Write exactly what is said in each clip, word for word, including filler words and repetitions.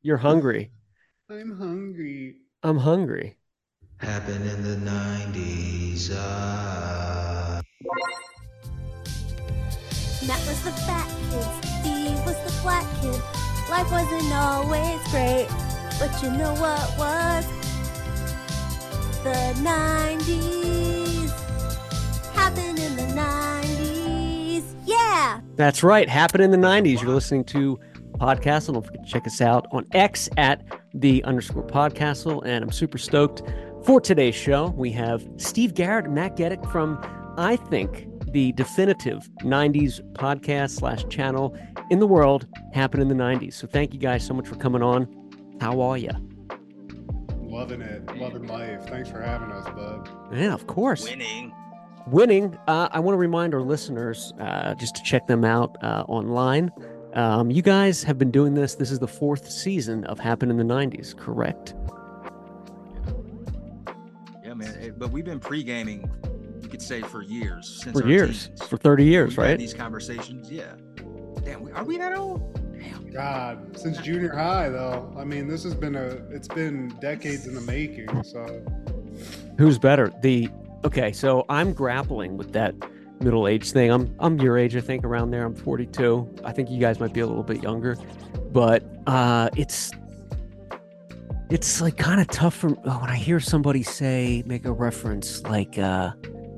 You're hungry. I'm hungry. I'm hungry. Happened in the nineties. Uh... Matt was the fat kid, Steve was the black kid. Life wasn't always great, but you know what was? The nineties. Happened in the nineties. Yeah! That's right. Happened in the nineties. You're listening to Podcastle. Don't forget to check us out on X at the underscore Podcastle. And I'm super stoked for today's show. We have Steve Garrett and Matt Geddick from, I think, the definitive nineties podcast slash channel in the world, Happened in the nineties. So thank you guys so much for coming on. How are you? Loving it. Loving life. Thanks for having us, bud. Yeah, of course. Winning. Winning. Uh, I want to remind our listeners uh, just to check them out uh, online. Um, you guys have been doing this. This is the fourth season of Happened in the nineties, correct? Yeah, man. It- but we've been pre-gaming, you could say, for years. Since For our years, teens. for thirty years, We've had right? these conversations. Yeah. Damn, we, are we that old? Damn. God, since junior high, though. I mean, this has been a, it's been decades in the making. So, Who's better? The okay, so I'm grappling with that middle age thing. I'm I'm your age, I think, around there. I'm forty-two. I think you guys might be a little bit younger, but uh, it's it's like kind of tough for oh, when I hear somebody say make a reference like uh,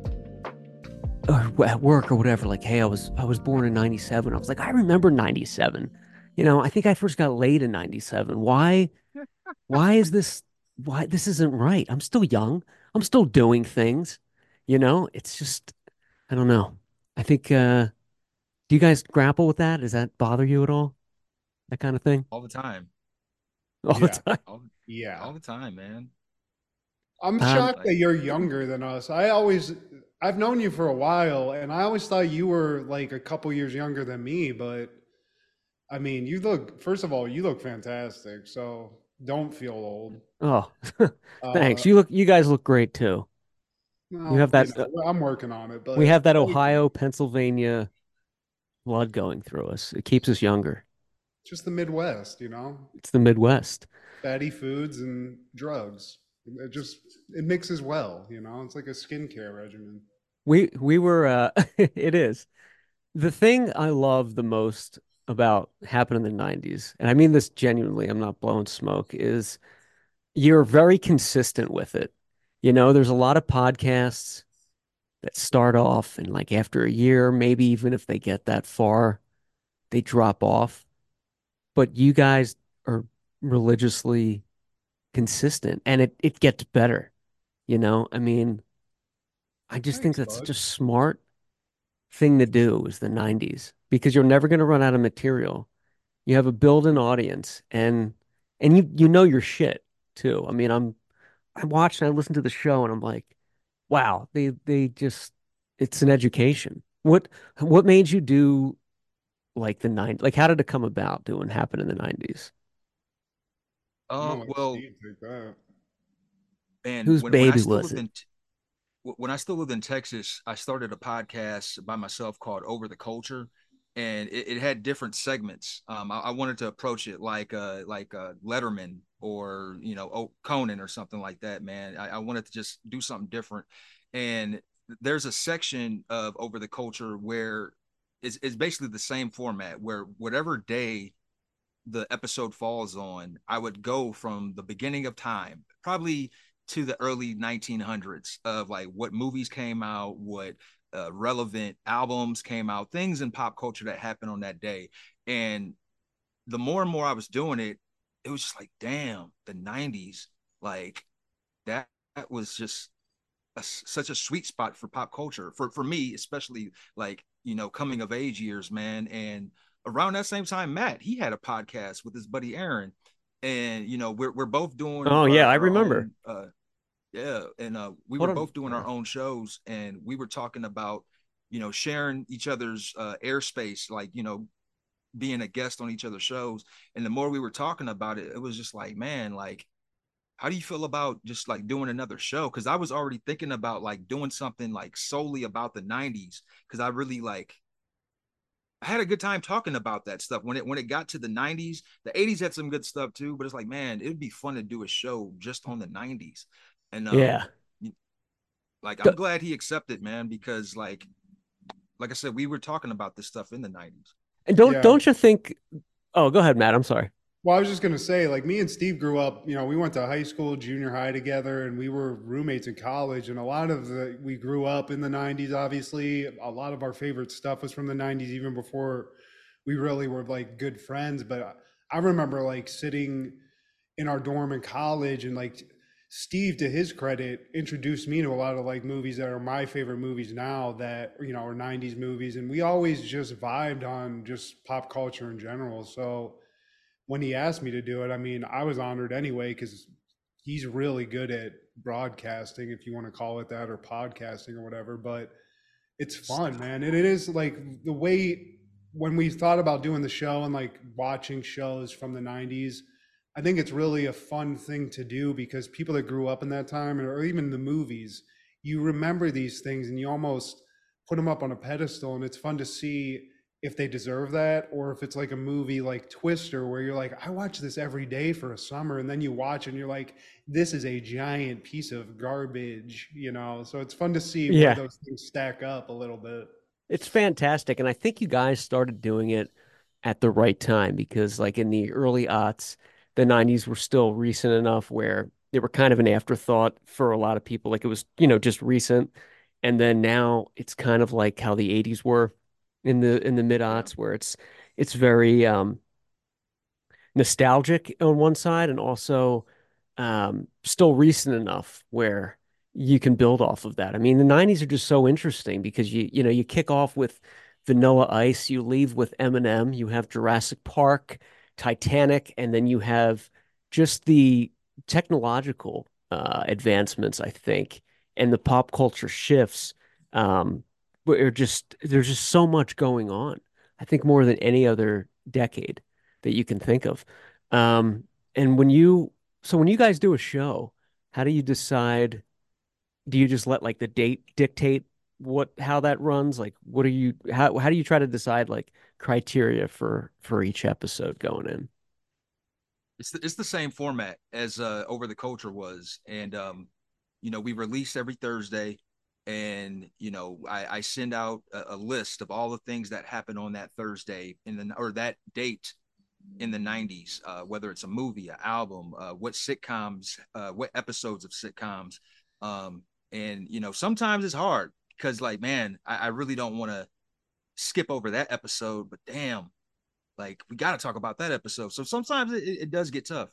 or at work or whatever, like, hey, I was I was born in ninety-seven. I was like, I remember ninety-seven. You know, I think I first got laid in ninety-seven. Why? Why is this? Why this isn't right? I'm still young. I'm still doing things. You know, it's just I don't know. I think uh do you guys grapple with that? Does that bother you at all? That kind of thing? All the time. All the yeah. time. All, Yeah. all the time, man. I'm Um, shocked Like, that you're younger than us. I always, I've known you for a while, and I always thought you were like a couple years younger than me. But I mean, you look, first of all, you look fantastic. So don't feel old. oh, Uh, thanks. You look you guys look great too. You well, have you that uh, know, I'm working on it, we but have that thank you. Ohio, Pennsylvania blood going through us. It keeps us younger. Just the Midwest, you know, It's the Midwest. fatty foods and drugs. It just it mixes well, you know. It's like a skincare regimen. We we were uh it is. The thing I love the most about happened in the nineties, and I mean this genuinely, I'm not blowing smoke, is you're very consistent with it. You know, there's a lot of podcasts that start off and like after a year, maybe even if they get that far, they drop off. But you guys are religiously consistent and it it gets better, you know? I mean, I just think Thanks, that's such bud. a smart thing to do is the nineties because you're never going to run out of material. You have a built-in audience and and you you know your shit too. I mean, I'm I watched and I listened to the show and I'm like, wow, they they just it's an education. What what made you do like the nine like how did it come about doing happen in the nineties? I'm uh, gonna let well, Steve take that. man, Whose when when I baby still was lived it? in when I still lived in Texas, I started a podcast by myself called Over the Culture, and it, it had different segments. Um, I, I wanted to approach it like uh like uh Letterman or you know oh, Conan or something like that. Man, I, I wanted to just do something different, and there's a section of Over the Culture where it's, it's basically the same format where whatever day the episode falls on, I would go from the beginning of time, probably to the early nineteen hundreds of like what movies came out, what uh, relevant albums came out, things in pop culture that happened on that day. And the more and more I was doing it, it was just like, damn, the nineties, like that, that was just a, such a sweet spot for pop culture for for me, especially like you know coming of age years, man. And around that same time, Matt he had a podcast with his buddy Aaron, and you know we're we're both doing Oh yeah, our I our remember. own. Uh, yeah, and uh, we What were a both doing yeah. our own shows, and we were talking about you know sharing each other's uh, airspace, like you know being a guest on each other's shows. And the more we were talking about it, it was just like, man, like how do you feel about just like doing another show? Because I was already thinking about like doing something like solely about the nineties because I really like I had a good time talking about that stuff. When it when it got to the nineties, the eighties had some good stuff too, but it's like, man, it'd be fun to do a show just on the nineties. And um Yeah. like D- I'm glad he accepted, man, because like like I said, we were talking about this stuff in the nineties. And don't Yeah. don't you think? Oh, go ahead, Matt. I'm sorry. Well, I was just gonna say, like me and Steve grew up, you know, we went to high school, junior high together, and we were roommates in college. And a lot of the we grew up in the nineties, obviously. A lot of our favorite stuff was from the nineties, even before we really were like good friends. But I remember like sitting in our dorm in college and like Steve, to his credit, introduced me to a lot of like movies that are my favorite movies now that, you know, are nineties movies. And we always just vibed on just pop culture in general. So when he asked me to do it, I mean, I was honored anyway because he's really good at broadcasting, if you want to call it that, or podcasting or whatever. But it's fun, man. And it is like the way when we thought about doing the show and like watching shows from the nineties, I think it's really a fun thing to do because people that grew up in that time, or even the movies, you remember these things and you almost put them up on a pedestal. And it's fun to see if they deserve that, or if it's like a movie like Twister where you're like, I watch this every day for a summer, and then you watch and you're like, this is a giant piece of garbage, you know. So it's fun to see where Yeah, those things stack up a little bit. it's fantastic, and I think you guys started doing it at the right time because, like in the early aughts, the nineties were still recent enough where they were kind of an afterthought for a lot of people. Like it was, you know, just recent, and then now it's kind of like how the eighties were in the in the mid Yeah. aughts, where it's it's very um nostalgic on one side and also um, still recent enough where you can build off of that. I mean, the nineties are just so interesting because you you know you kick off with Vanilla Ice, you leave with Eminem, you have Jurassic Park, Titanic, and then you have just the technological uh, advancements, I think, and the pop culture shifts. Um, are just there's just so much going on. I think more than any other decade that you can think of. Um, and when you, so when you guys do a show, how do you decide? Do you just let like the date dictate what how that runs? Like, what are you how how do you try to decide like criteria for for each episode going in? It's the, it's the same format as uh, Over the Culture was, and um, you know, we release every Thursday, and you know, I, I send out a, a list of all the things that happen on that Thursday in the or that date in the nineties, uh, whether it's a movie, an album, uh, what sitcoms, uh, what episodes of sitcoms, um, and you know, sometimes it's hard because, like, man, I, I really don't want to skip over that episode, but damn, like we got to talk about that episode. So sometimes it, it does get tough.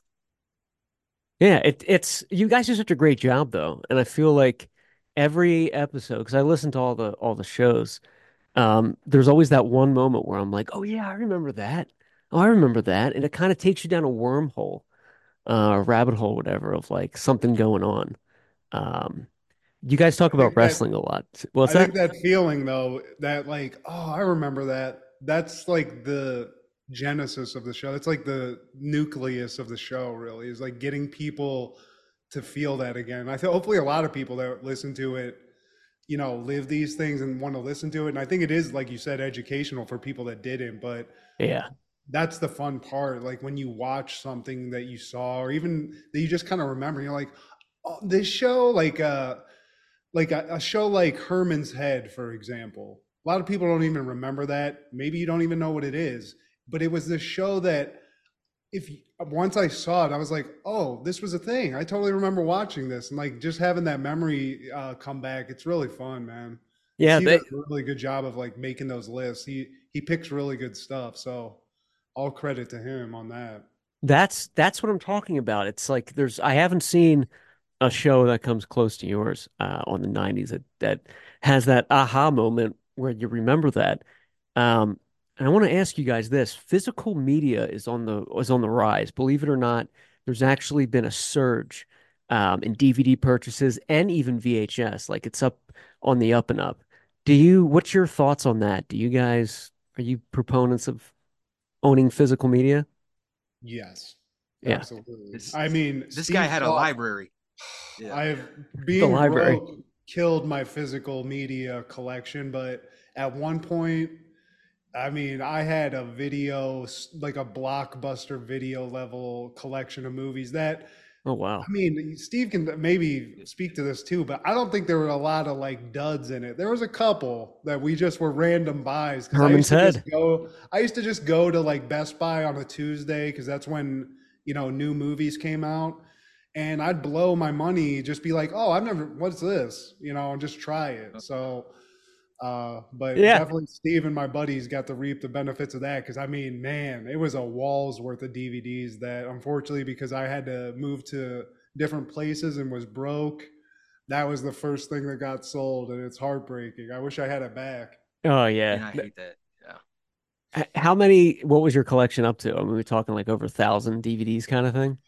Yeah, it it's you guys do such a great job though, and I feel like every episode because I listen to all the all the shows. Um, there's always that one moment where I'm like, oh yeah, I remember that. Oh, I remember that, and it kind of takes you down a wormhole, uh, rabbit hole, whatever, of like something going on. Um, you guys talk I about think that wrestling a lot. What's I that? think that feeling though, that like, oh, I remember that. That's like the genesis of the show. It's like the nucleus of the show, really, is like getting people to feel that again. I feel hopefully a lot of people that listen to it, you know, live these things and want to listen to it. And I think it is, like you said, educational for people that didn't, but Yeah, that's the fun part. Like when you watch something that you saw or even that you just kind of remember, you're like, oh, this show, like uh like a, a show like Herman's Head, for example. A lot of people don't even remember that. Maybe you don't even know what it is. But it was this show that if once I saw it, I was like, oh, this was a thing. I totally remember watching this, and like just having that memory uh, come back. It's really fun, man. And yeah. Steve does They, a really good job of like making those lists. He he picks really good stuff. So all credit to him on that. that's that's what I'm talking about. It's like there's I haven't seen a show that comes close to yours uh, on the nineties that that has that aha moment where you remember that. Um, and I want to ask you guys this: physical media is on the is on the rise. Believe it or not, there's actually been a surge um, in D V D purchases and even V H S. Like it's up on the up and up. Do you? What's your thoughts on that? Do you guys are you proponents of owning physical media? Yes, Yeah, absolutely. This I mean, this guy Steve had a saw library. Yeah. I've the being library. broke killed my physical media collection, but at one point I mean, I had a video, like a blockbuster video level collection of movies that, Oh I wow. mean, Steve can maybe speak to this too, but I don't think there were a lot of like duds in it. There was a couple that we just were random buys because I Herman's used to just Head. go, I used to just go to like Best Buy on a Tuesday because that's when, you know, new movies came out. And I'd blow my money, just be like, oh, I've never, what's this? You know, and just try it. So, uh, but Yeah. definitely Steve and my buddies got to reap the benefits of that because I mean, man, it was a wall's worth of D V Ds that unfortunately, because I had to move to different places and was broke, that was the first thing that got sold, and it's heartbreaking. I wish I had it back. Oh And yeah. I hate that. Yeah. H- How many, what was your collection up to? I mean, we're talking like over a thousand D V Ds kind of thing.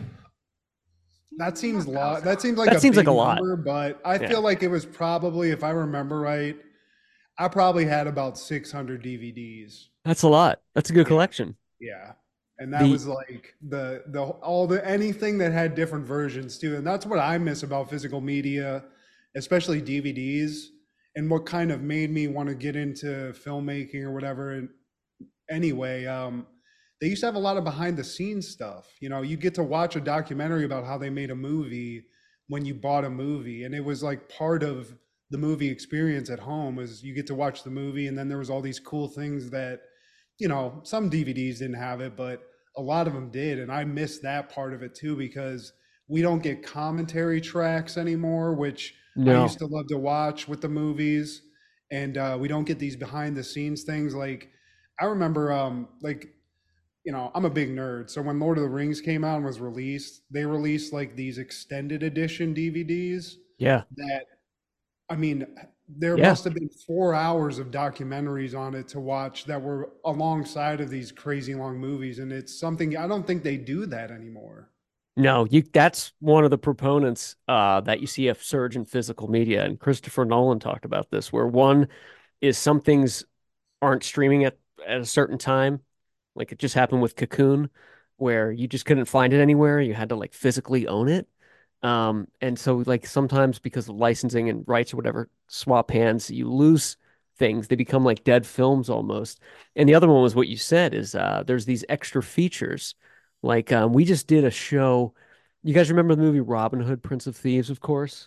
That Mm, seems Not lot. thousand. That seems like That a seems like a big lot. number, but I Yeah. feel like it was probably, if I remember right, I probably had about six hundred D V Ds. That's a lot. That's a good Yeah. collection. Yeah. And that The was like the the all the anything that had different versions too. And that's what I miss about physical media, especially D V Ds, and what kind of made me want to get into filmmaking or whatever. And anyway, um, they used to have a lot of behind the scenes stuff. You know, you get to watch a documentary about how they made a movie when you bought a movie, and it was like part of the movie experience at home is you get to watch the movie, and then there was all these cool things that, you know, some D V Ds didn't have it, but a lot of them did, and I miss that part of it too because we don't get commentary tracks anymore, which I used no. to love to watch with the movies, and uh, we don't get these behind the scenes things like I remember um like you know, I'm a big nerd. So when Lord of the Rings came out and was released, they released like these extended edition D V Ds Yeah. that I mean, there Yeah. must have been four hours of documentaries on it to watch that were alongside of these crazy long movies. And it's something I don't think they do that anymore. No, you that's one of the proponents uh that you see a surge in physical media. And Christopher Nolan talked about this, where one is some things aren't streaming at, at a certain time. Like it just happened with Cocoon, where you just couldn't find it anywhere. You had to like physically own it. Um, and so like sometimes because of licensing and rights or whatever swap hands, you lose things. They become like dead films almost. And the other one was what you said is uh there's these extra features. Like um, we just did a show. You guys remember the movie Robin Hood, Prince of Thieves, of course?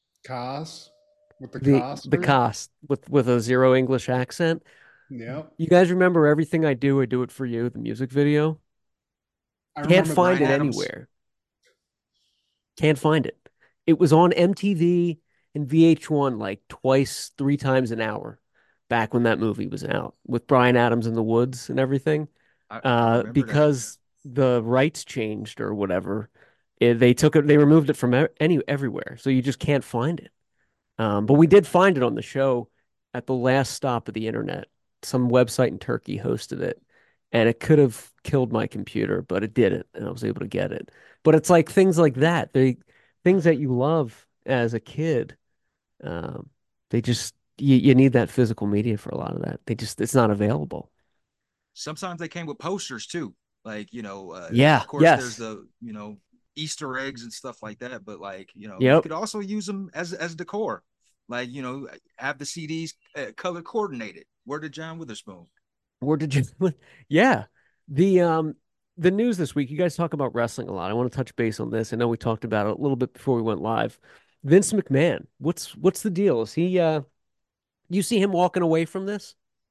Cost with the The the Costers. cast with with a zero English accent. Yep. You guys remember Everything I Do, I Do It For You, the music video? I Can't remember the find Brian it song. Adams. anywhere. Can't find it. It was on M T V and V H one like twice, three times an hour back when that movie was out with Brian Adams in the woods and everything. I, I Uh, remember that. Yeah. because the rights changed or whatever, it, they took it, they removed it from e- any everywhere, so you just can't find it. Um, but we did find it on the show at the last stop of the internet. Some website in Turkey hosted it, and it could have killed my computer, but it didn't, and I was able to get it. But it's like things like that. They things that you love as a kid. Um, they just you, you need that physical media for a lot of that. They just it's not available. Sometimes they came with posters too. Like, you know, uh, Yeah. of course there's Yes. the, you know, Easter eggs and stuff like that, but like, you know, you Yep. could also use them as as decor. Like, you know, have the C Ds uh, color coordinated. Where did John Witherspoon? Where did you? Yeah. The um the news this week. You guys talk about wrestling a lot. I want to touch base on this. I know we talked about it a little bit before we went live. Vince McMahon. What's what's the deal? Is he uh you see him walking away from this?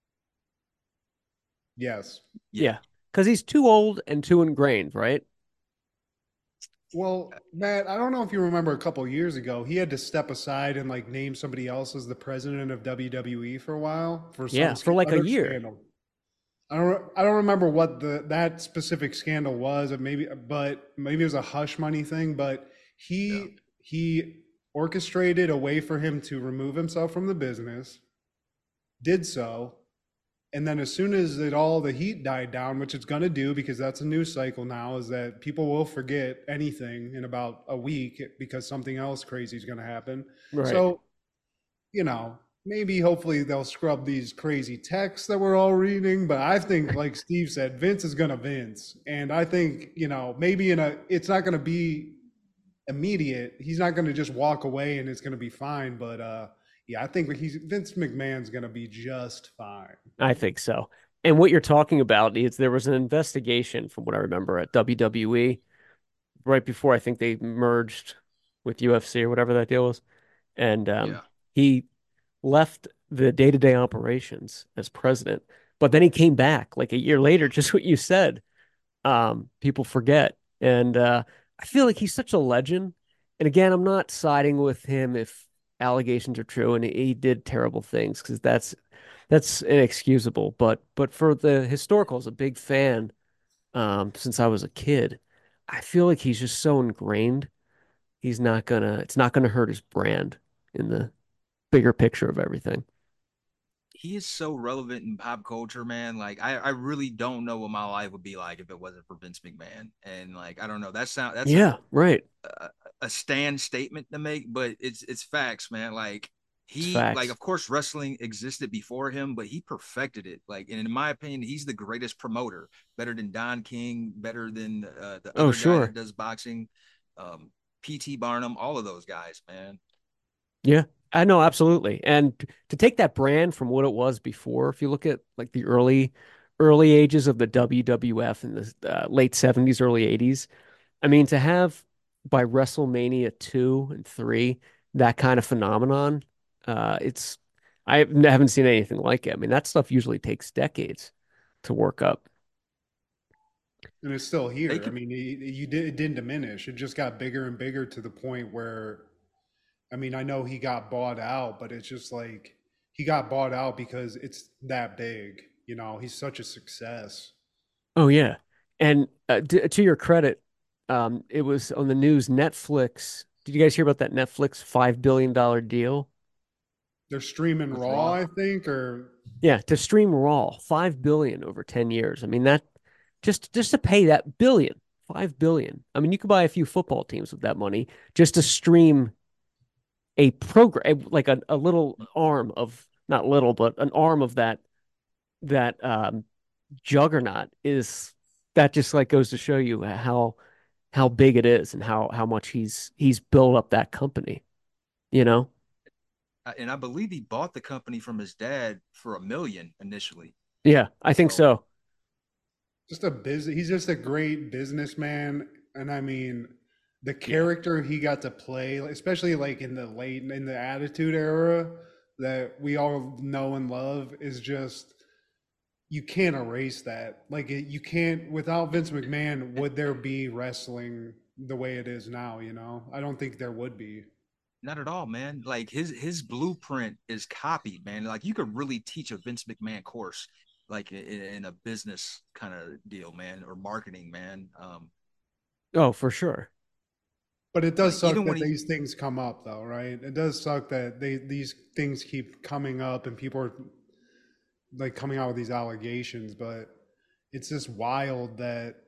Yes. Yeah. Yeah. Because he's too old and too ingrained, right? Well, Matt, I don't know if you remember a couple years ago, he had to step aside and like name somebody else as the president of W W E for a while for some Yeah, for sc- like a other year. scandal. I don't I don't remember what the that specific scandal was, or maybe but maybe it was a hush money thing, but Yeah. he he orchestrated a way for him to remove himself from the business, did so, and then as soon as it all the heat died down, which it's going to do because that's a news cycle now, is that people will forget anything in about a week because something else crazy is going to happen. Right. So, you know, maybe hopefully they'll scrub these crazy texts that we're all reading. But I think, like Steve said, Vince is going to Vince. And I think, you know, maybe in a, it's not going to be immediate. He's not going to just walk away and it's going to be fine. But, uh, Yeah, I think he's Vince McMahon's gonna be just fine. I think so. And what you're talking about is there was an investigation, from what I remember, at W W E right before I think they merged with U F C or whatever that deal was. And um, Yeah. he left the day-to-day operations as president, but then he came back like a year later, just what you said. Um, people forget. And uh, I feel like he's such a legend. And again, I'm not siding with him if allegations are true and he did terrible things because that's that's inexcusable. But but for the historical, as a big fan, um, since I was a kid, I feel like he's just so ingrained. He's not gonna, it's not gonna hurt his brand in the bigger picture of everything. He is so relevant in pop culture, man. Like I, I really don't know what my life would be like if it wasn't for Vince McMahon. And like I don't know, that sound that's a Yeah, right. a, a stand statement to make, but it's it's facts, man. Like It's he like facts. of course wrestling existed before him, but he perfected it. Like and in my opinion, he's the greatest promoter, better than Don King, better than uh, the Oh, other guy sure. that does boxing, um, P T Barnum, all of those guys, man. Yeah, I know, absolutely. And t- to take that brand from what it was before, if you look at like the early, early ages of the W W F in the uh, late seventies, early eighties, I mean, to have by WrestleMania two and three, that kind of phenomenon, uh, it's, I haven't seen anything like it. I mean, that stuff usually takes decades to work up. And it's still They here. I could mean, it, you did it didn't diminish. It just got bigger and bigger to the point where, I mean, I know he got bought out, but it's just like he got bought out because it's that big. You know, he's such a success. Oh yeah. And uh, d to your credit, um, it was on the news, Netflix. Did you guys hear about that Netflix five billion dollar deal? They're streaming with Raw, Raw. I think, or Yeah, to stream Raw, five billion over ten years. I mean that just just to pay that billion, five billion. I mean you could buy a few football teams with that money just to stream a program like a, a little arm of not little, but an arm of that that um juggernaut is that just like goes to show you how how big it is and how how much he's he's built up that company, you know? And I believe he bought the company from his dad for a million initially. Yeah, I think So so. just a business. He's just a great businessman, and I mean, the Yeah. character he got to play, especially like in the late in the Attitude Era that we all know and love, is just you can't erase that. Like it, you can't without Vince McMahon. Would there be wrestling the way it is now? You know, I don't think there would be. not at all, man. Like his his blueprint is copied, man. Like you could really teach a Vince McMahon course, like in, in a business kind of deal, man, or marketing, man. Um, Oh, for sure. But it does like suck even that when he these things come up, though, right? It does suck that they these things keep coming up and people are like coming out with these allegations. But it's just wild that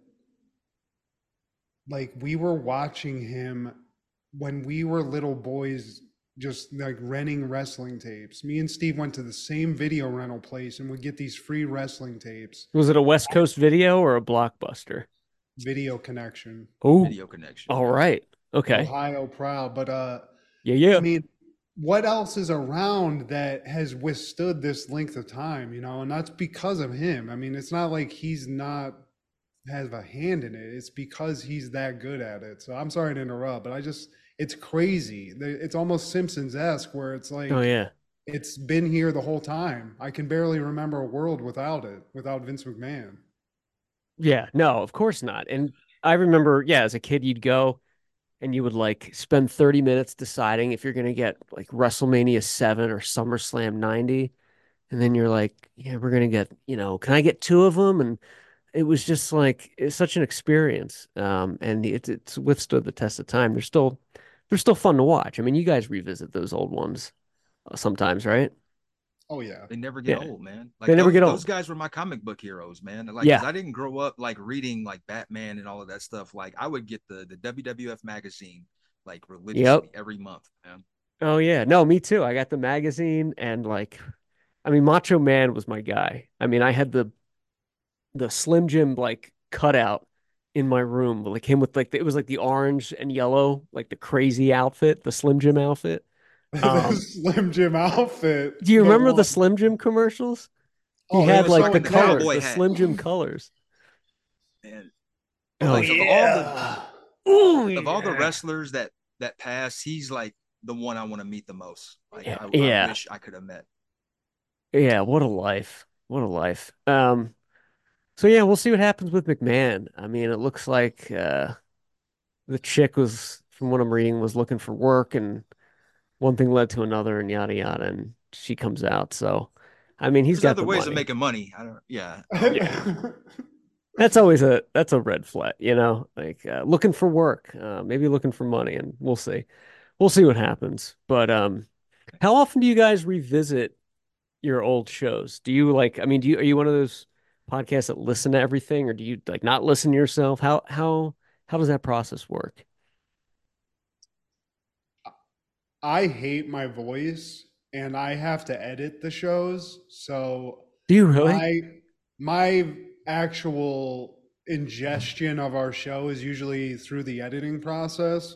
like we were watching him when we were little boys, just like renting wrestling tapes. Me and Steve went to the same video rental place and would get these free wrestling tapes. Was it a West Coast video or a Blockbuster? Video Connection, Oh, video connection, all yeah. right. Okay. Ohio proud. But uh Yeah, I yeah. mean, what else is around that has withstood this length of time, you know? And that's because of him. I mean, it's not like he's not has a hand in it. It's because he's that good at it. So I'm sorry to interrupt, but I just it's crazy. It's almost Simpsons-esque where it's Oh like yeah. it's been here the whole time. I can barely remember a world without it, without Vince McMahon. Yeah, no, of course not. And I remember, yeah, as a kid you'd go and you would like spend thirty minutes deciding if you're going to get like WrestleMania seven or SummerSlam ninety. And then you're like, yeah, we're going to get, you know, can I get two of them? And it was just like it's such an experience. Um, and it's it's withstood the test of time. They're still they're still fun to watch. I mean, you guys revisit those old ones uh, sometimes, right? Oh yeah. They never get Yeah, old, man. they Like never those get those old. guys were my comic book heroes, man. Like, cause Yeah. I didn't grow up like reading like Batman and all of that stuff. Like, I would get the the W W F magazine like Yep. religiously every month, man. Oh yeah. No, me too. I got the magazine and like, I mean, Macho Man was my guy. I mean, I had the the Slim Jim like cutout in my room, like him with like the, it was like the orange and yellow, like the crazy outfit, the Slim Jim outfit. The Um, Slim Jim outfit. do you The remember the one. Slim Jim commercials? He Oh, they It had were was like so like the with the colors, intense. cowboy the hat, Slim Jim colors. and Oh like of all the Yeah. oh of all the yeah, wrestlers that that passed, he's like the one I want to meet the most. Like yeah, I, I yeah, wish I could have met. yeah. What a life! What a life! Um, so yeah, we'll see what happens with McMahon. I mean, it looks like uh, the chick was, from what I'm reading, was looking for work, and one thing led to another, and yada yada, and she comes out. So, I mean, he's There's got other the ways of money. making money. I don't. Yeah, I don't Yeah, know. that's always a that's a red flag, you know, like uh, looking for work, uh, maybe looking for money, and we'll see. We'll see what happens. But um, how often do you guys revisit your old shows? Do you like, I mean, do you are you one of those podcasts that listen to everything, or do you like not listen to yourself? How how how does that process work? I hate my voice and I have to edit the shows. So Do you really? my my actual ingestion of our show is usually through the editing process.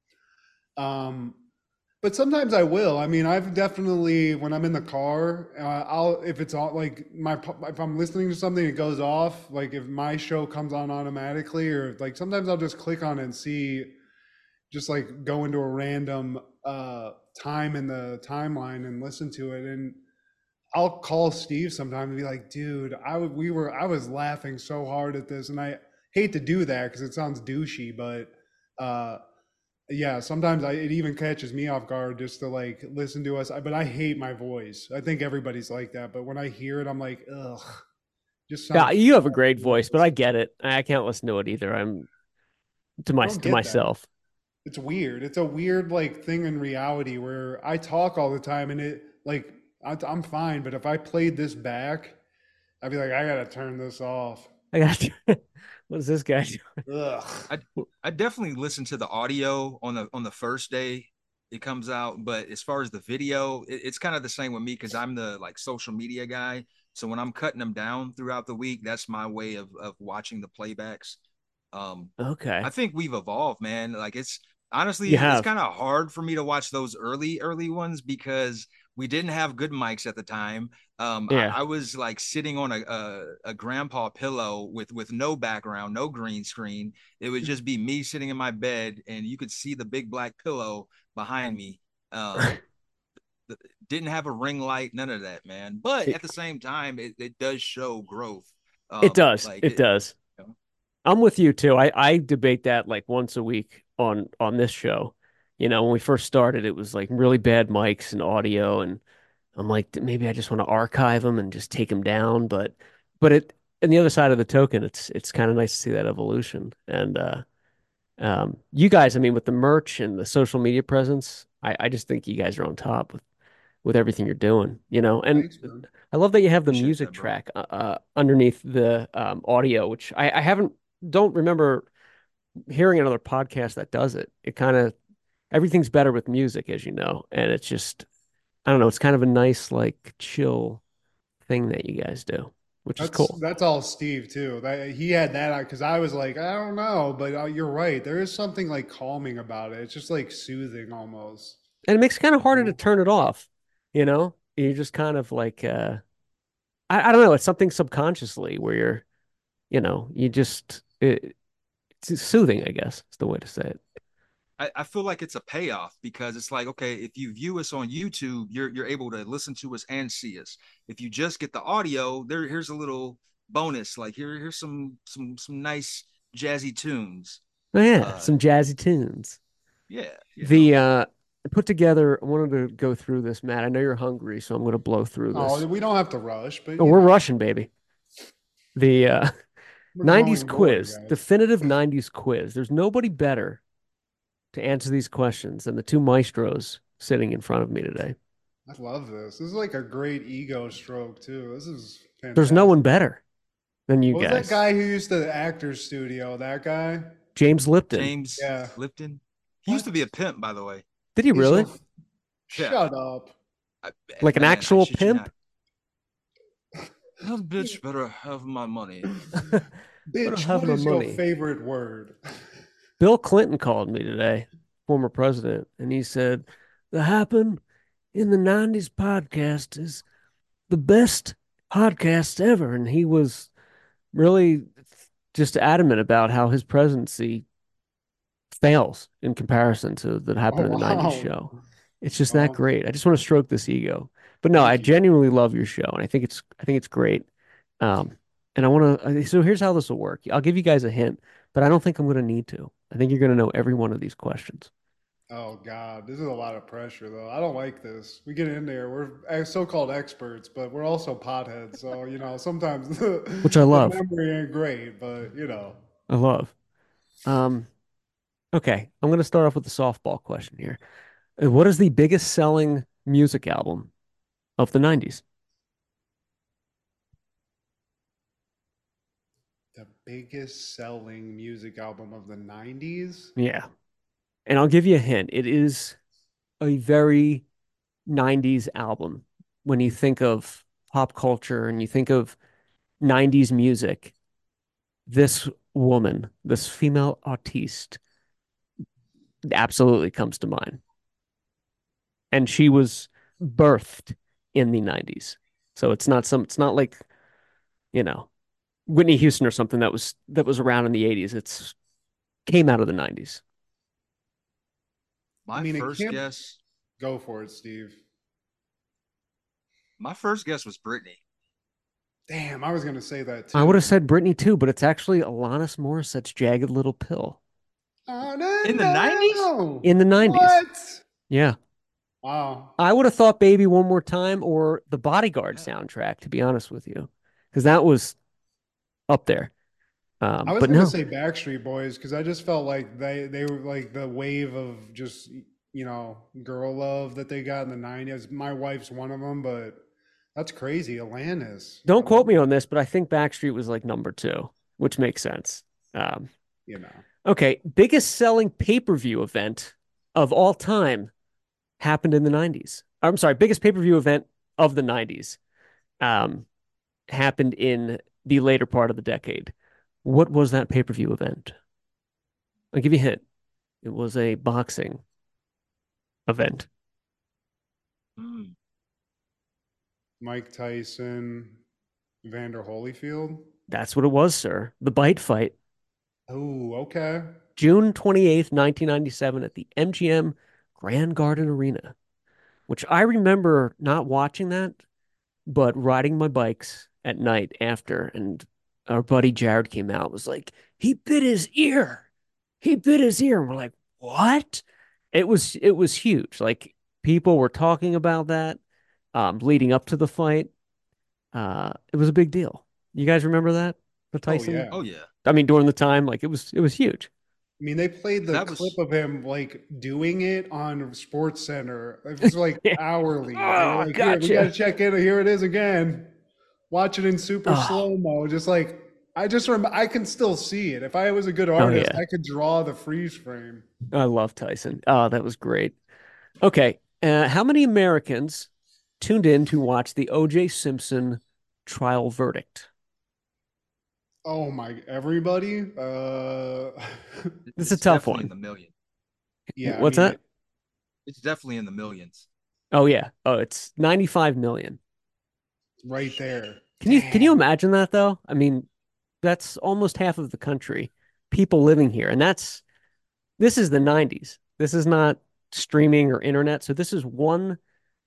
Um, but sometimes I will. I mean, I've definitely when I'm in the car, uh, I'll if it's all like my if I'm listening to something, it goes off. Like if my show comes on automatically, or like sometimes I'll just click on it and see, just like go into a random uh, time in the timeline and listen to it. And I'll call Steve sometime and be like, dude, I w- we were I was laughing so hard at this, and I hate to do that because it sounds douchey, but uh, yeah, sometimes I, it even catches me off guard just to like listen to us. But I hate my voice. I think everybody's like that. But when I hear it, I'm like, ugh, just Yeah, sound you have a great horrible to voice, but I listen get to. it. I can't listen to it either. I'm to I my don't to get that. myself. It's weird. It's a weird like thing in reality where I talk all the time and it like I, I'm fine, but if I played this back, I'd be like, I gotta turn this off. I got what is this guy Ugh. I doing? I definitely listen to the audio on the on the first day it comes out, but as far as the video, it, it's kind of the same with me because I'm the like social media guy. So when I'm cutting them down throughout the week, that's my way of of watching the playbacks. Um, I Okay. think we've evolved, man. Like it's You honestly, it's have. kind of hard for me to watch those early, early ones because we didn't have good mics at the time. Um, I, Yeah. I was like sitting on a, a a grandpa pillow with with no background, no green screen. It would just be me sitting in my bed, and you could see the big black pillow behind me. Um, didn't have a ring light, none of that, man. But It, at the same time, it, it does show growth. it Um, does. like It it, does. you know, I'm with you too. I I debate that like once a week on on this show. You know, when we first started, it was like really bad mics and audio, and I'm like, maybe I just want to archive them and just take them down. But but it and the other side of the token, it's it's kind of nice to see that evolution. And uh um you guys, I mean, with the merch and the social media presence, I I just think you guys are on top with with everything you're doing, you know. And Thanks, man. I love that you have the appreciate music that, bro. track uh, uh, underneath the um, audio, which I, I haven't don't remember hearing another podcast that does it. It kind of everything's better with music, as you know, and it's just I don't know. It's kind of a nice like chill thing that you guys do, which is That's cool. that's all Steve too. That he had that because I was like, I don't know, but uh, you're right. There is something like calming about it. It's just like soothing almost. And it makes it kind of You harder to know? turn it off, you know. You just kind of like uh, I, I don't know. It's something subconsciously where you're, you know, you just it, it's soothing, I guess. Is the way to say it. I, I feel like it's a payoff because it's like, okay, if you view us on YouTube, you're you're able to listen to us and see us. If you just get the audio, there here's a little bonus. Like here, here's some some some nice jazzy tunes. Oh yeah, Uh some jazzy tunes. yeah, you know. The uh put together, I wanted to go through this, Matt. I know you're hungry, so I'm gonna blow through Oh, this. we don't have to rush, but Oh, you we're know, rushing, baby. The uh we're nineties going board, quiz, guys. definitive nineties quiz. There's nobody better to answer these questions than the two maestros sitting in front of me today. I love this. This is like a great ego stroke too. This is There's no one fantastic. better than you What was that guys. guy who used to the actor's studio? That guy? James Lipton. James Yeah. Lipton. He used to be a What? pimp, by the way. Did he He's really? so. Yeah. Shut up. I, Like an man, I actual shit you pimp? not. That bitch better have my money. But I Bitch, have what my is your money. favorite word? Bill Clinton called me today, former president, and he said, the Happen in the nineties podcast is the best podcast ever. And he was really just adamant about how his presidency fails in comparison to that Oh happened in the nineties wow. show. It's just that Well, great. I just want to stroke this ego. But no, I thank you. genuinely love your show and I think it's I think it's great. Um and I want to so here's how this will work. I'll give you guys a hint, but I don't think I'm going to need to. I think you're going to know every one of these questions, Oh God, this is a lot of pressure though. I don't like this. We get in there, we're ex- so-called experts, but we're also potheads. So, you know, sometimes the, which I the love. memory ain't great, but you know. I love. Um okay, I'm going to start off with the softball question here. Uh, What is the biggest selling music album of the nineties? The biggest selling music album of the nineties? Yeah. And I'll give you a hint. It is a very nineties album. When you think of pop culture and you think of nineties music, this woman, this female artiste, absolutely comes to mind. And she was birthed in the nineties. So it's not some it's not like, you know, Whitney Houston or something that was that was around in the eighties. It's came out of the nineties. I My mean, it first can't guess, go for it, Steve. my first guess was Britney. Damn, I was gonna say that I would have too. said Britney too, but it's actually Alanis Morissette's Jagged Little Pill Oh no, In the nineties? no. in the nineties. What? Yeah. Wow. I would have thought Baby One More Time or the Bodyguard Yeah. soundtrack, to be honest with you, because that was up there. I Um, was but gonna no, say Backstreet Boys because I just felt like they they were like the wave of just you know girl love that they got in the nineties. My wife's one of them, but that's crazy. Alanis, I don't quote don't, me on this, but I think Backstreet was like number two, which makes sense. Um, you know. okay, biggest selling pay-per-view event of all time happened in the nineties. I'm sorry, biggest pay-per-view event of the nineties um, happened in the later part of the decade. What was that pay-per-view event? I'll give you a hint. It was a boxing event. Mm. Mike Tyson, Vander Holyfield. That's what it was, sir. The bite fight, Oh, okay. June twenty-eighth, nineteen ninety-seven, at the M G M Grand Garden Arena, which I remember not watching that, but riding my bikes at night after. And our buddy Jared came out, was like, he bit his ear. He bit his ear. And we're like, what? It was it was huge. Like people were talking about that um, leading up to the fight. Uh, it was a big deal. You guys remember that? The Oh Tyson? yeah. Oh yeah. I mean, during the time, like it was it was huge. I mean, they played the That clip was of him like doing it on Sports Center. It was like Yeah. hourly. They were Oh, like, "Here, we got to gotcha. check in. Here it is again. Watch it in super Oh, slow mo." Just like I just remember, I can still see it. If I was a good oh artist, yeah. I could draw the freeze frame. I love Tyson. Oh, that was great. Okay. Uh, how many Americans tuned in to watch the O J Simpson trial verdict? Oh my, everybody. Uh, This is a it's tough definitely in one. the million. yeah, I What's mean, that? it, It's definitely in the millions. Oh yeah. Oh, it's ninety-five million. right there. Can you can you Damn. imagine that though? I mean, that's almost half of the country, people living here. And that's this is the nineties. This is not streaming or internet. So this is one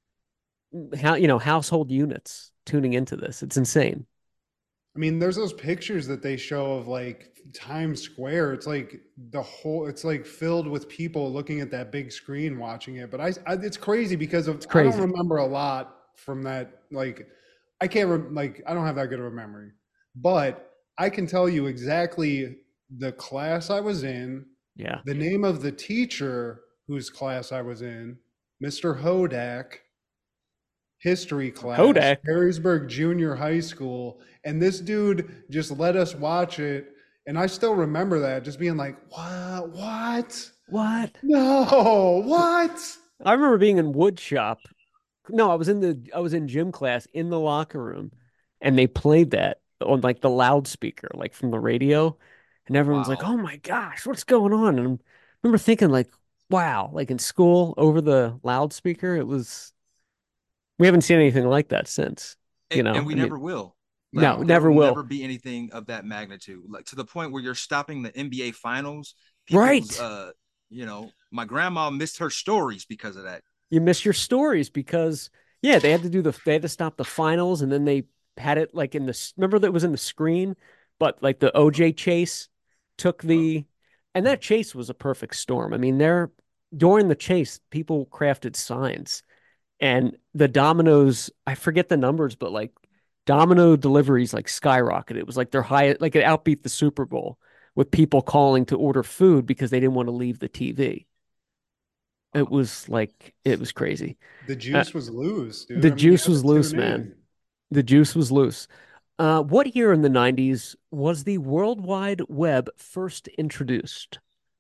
how you know, household units tuning into this. It's insane. I mean, there's those pictures that they show of like Times Square. It's like the whole, it's like filled with people looking at that big screen watching it. But I, I it's crazy because of It's I don't crazy. remember a lot from that. Like, I can't rem like I don't have that good of a memory, but I can tell you exactly the class I was in, Yeah. the name of the teacher whose class I was in, mister Hodak, history class, Kodak. Perrysburg Junior High School, and this dude just let us watch it. And I still remember that just being like, what? What? What? No, what? I remember being in wood shop. No, I was in the I was in gym class in the locker room and they played that on like the loudspeaker, like from the radio. And everyone's like, Wow. "Oh my gosh, what's going on?" And I remember thinking like, wow, like in school over the loudspeaker. It was, we haven't seen anything like that since, you and, and know, we I mean, never will. Like no, No. there never will will. never be anything of that magnitude, like to the point where you're stopping the N B A finals. People's, Right. uh, you know, my grandma missed her stories because of that. You miss your stories because, yeah, they had to do the, they had to stop the finals and then they had it like in the, remember that was in the screen, but like the O J chase took Uh, the, and that chase was a perfect storm. I mean, there, during the chase, people crafted signs and the Domino's, I forget the numbers, but like Domino deliveries like skyrocketed. It was like their high, like it outbeat the Super Bowl with people calling to order food because they didn't want to leave the T V. It uh, was like it was crazy. The Uh, juice was loose, dude. the I mean, you juice had was to loose, tune man. in. The juice was loose. Uh, what year in the nineties was the World Wide Web first introduced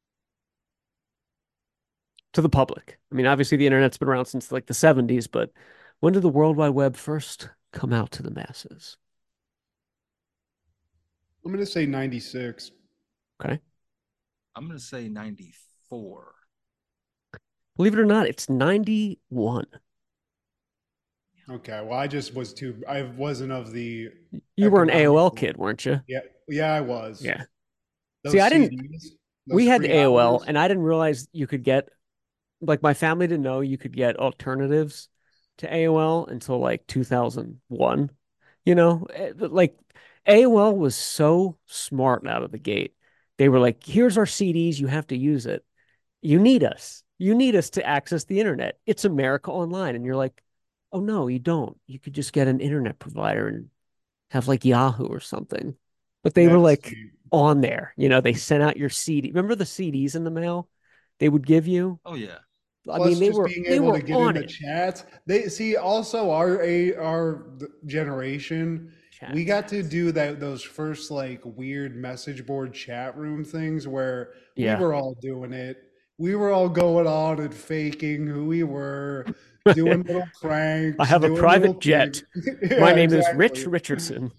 to the public? I mean, obviously the internet's been around since like the seventies, but when did the World Wide Web first come out to the masses? I'm gonna say ninety-six. Okay. I'm gonna say ninety-four. Believe it or not, it's ninety-one. Okay, well, I just was too. I wasn't of the You were an A O L economical. kid, weren't you? Yeah, yeah, I was. Yeah. See, Those I didn't, C Ds, those we had free A O L hours. and I didn't realize you could get, like, my family didn't know you could get alternatives to A O L until like two thousand one. You know, Eh, like A O L was so smart out of the gate. They were like, here's our C Ds, you have to use it. You need us. You need us to access the internet. It's America Online. And you're like, oh no, you don't. You could just get an internet provider and have like Yahoo or something. But they were That's like sweet. on there. You know, they sent out your C D. Remember the C Ds in the mail they would give you? Oh yeah. I mean, Plus, they just were being they able to were get in on the it. chats. They see also our a our generation. We Chats. got to do that those first like weird message board chat room things where we Yeah. were all doing it. We were all going on and faking who we were, doing little I pranks, have a doing little private things. jet. My Yeah, name is Rich exactly. Richardson.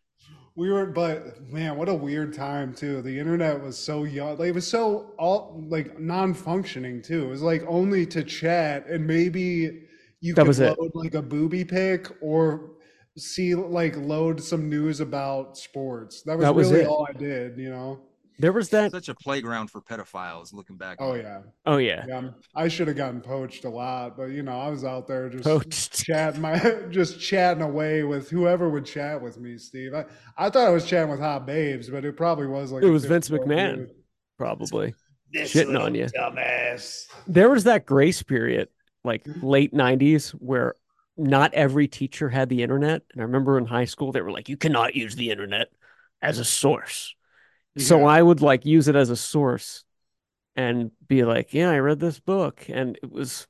We were, but man, what a weird time too. The internet was so young, like it was so all like non-functioning too. It was like only to chat, and maybe you That could was it. load like a booby pic or see like load some news about sports. That was That was really it. all I did, you know? There was that. Such a playground for pedophiles looking back Oh on it. yeah, Oh yeah. yeah. I'm- I should have gotten poached a lot, but you know, I was out there just Poached. chatting my, just chatting away with whoever would chat with me, Steve. I, I thought I was chatting with hot babes, but it probably was like It a was Vince fifty-year-old McMahon, dude. probably This shitting little on you. dumbass. There was that grace period, like late nineties, where not every teacher had the internet. And I remember in high school, they were like, you cannot use the internet as a source. So Yeah. I would like use it as a source and be like, yeah, I read this book. And it was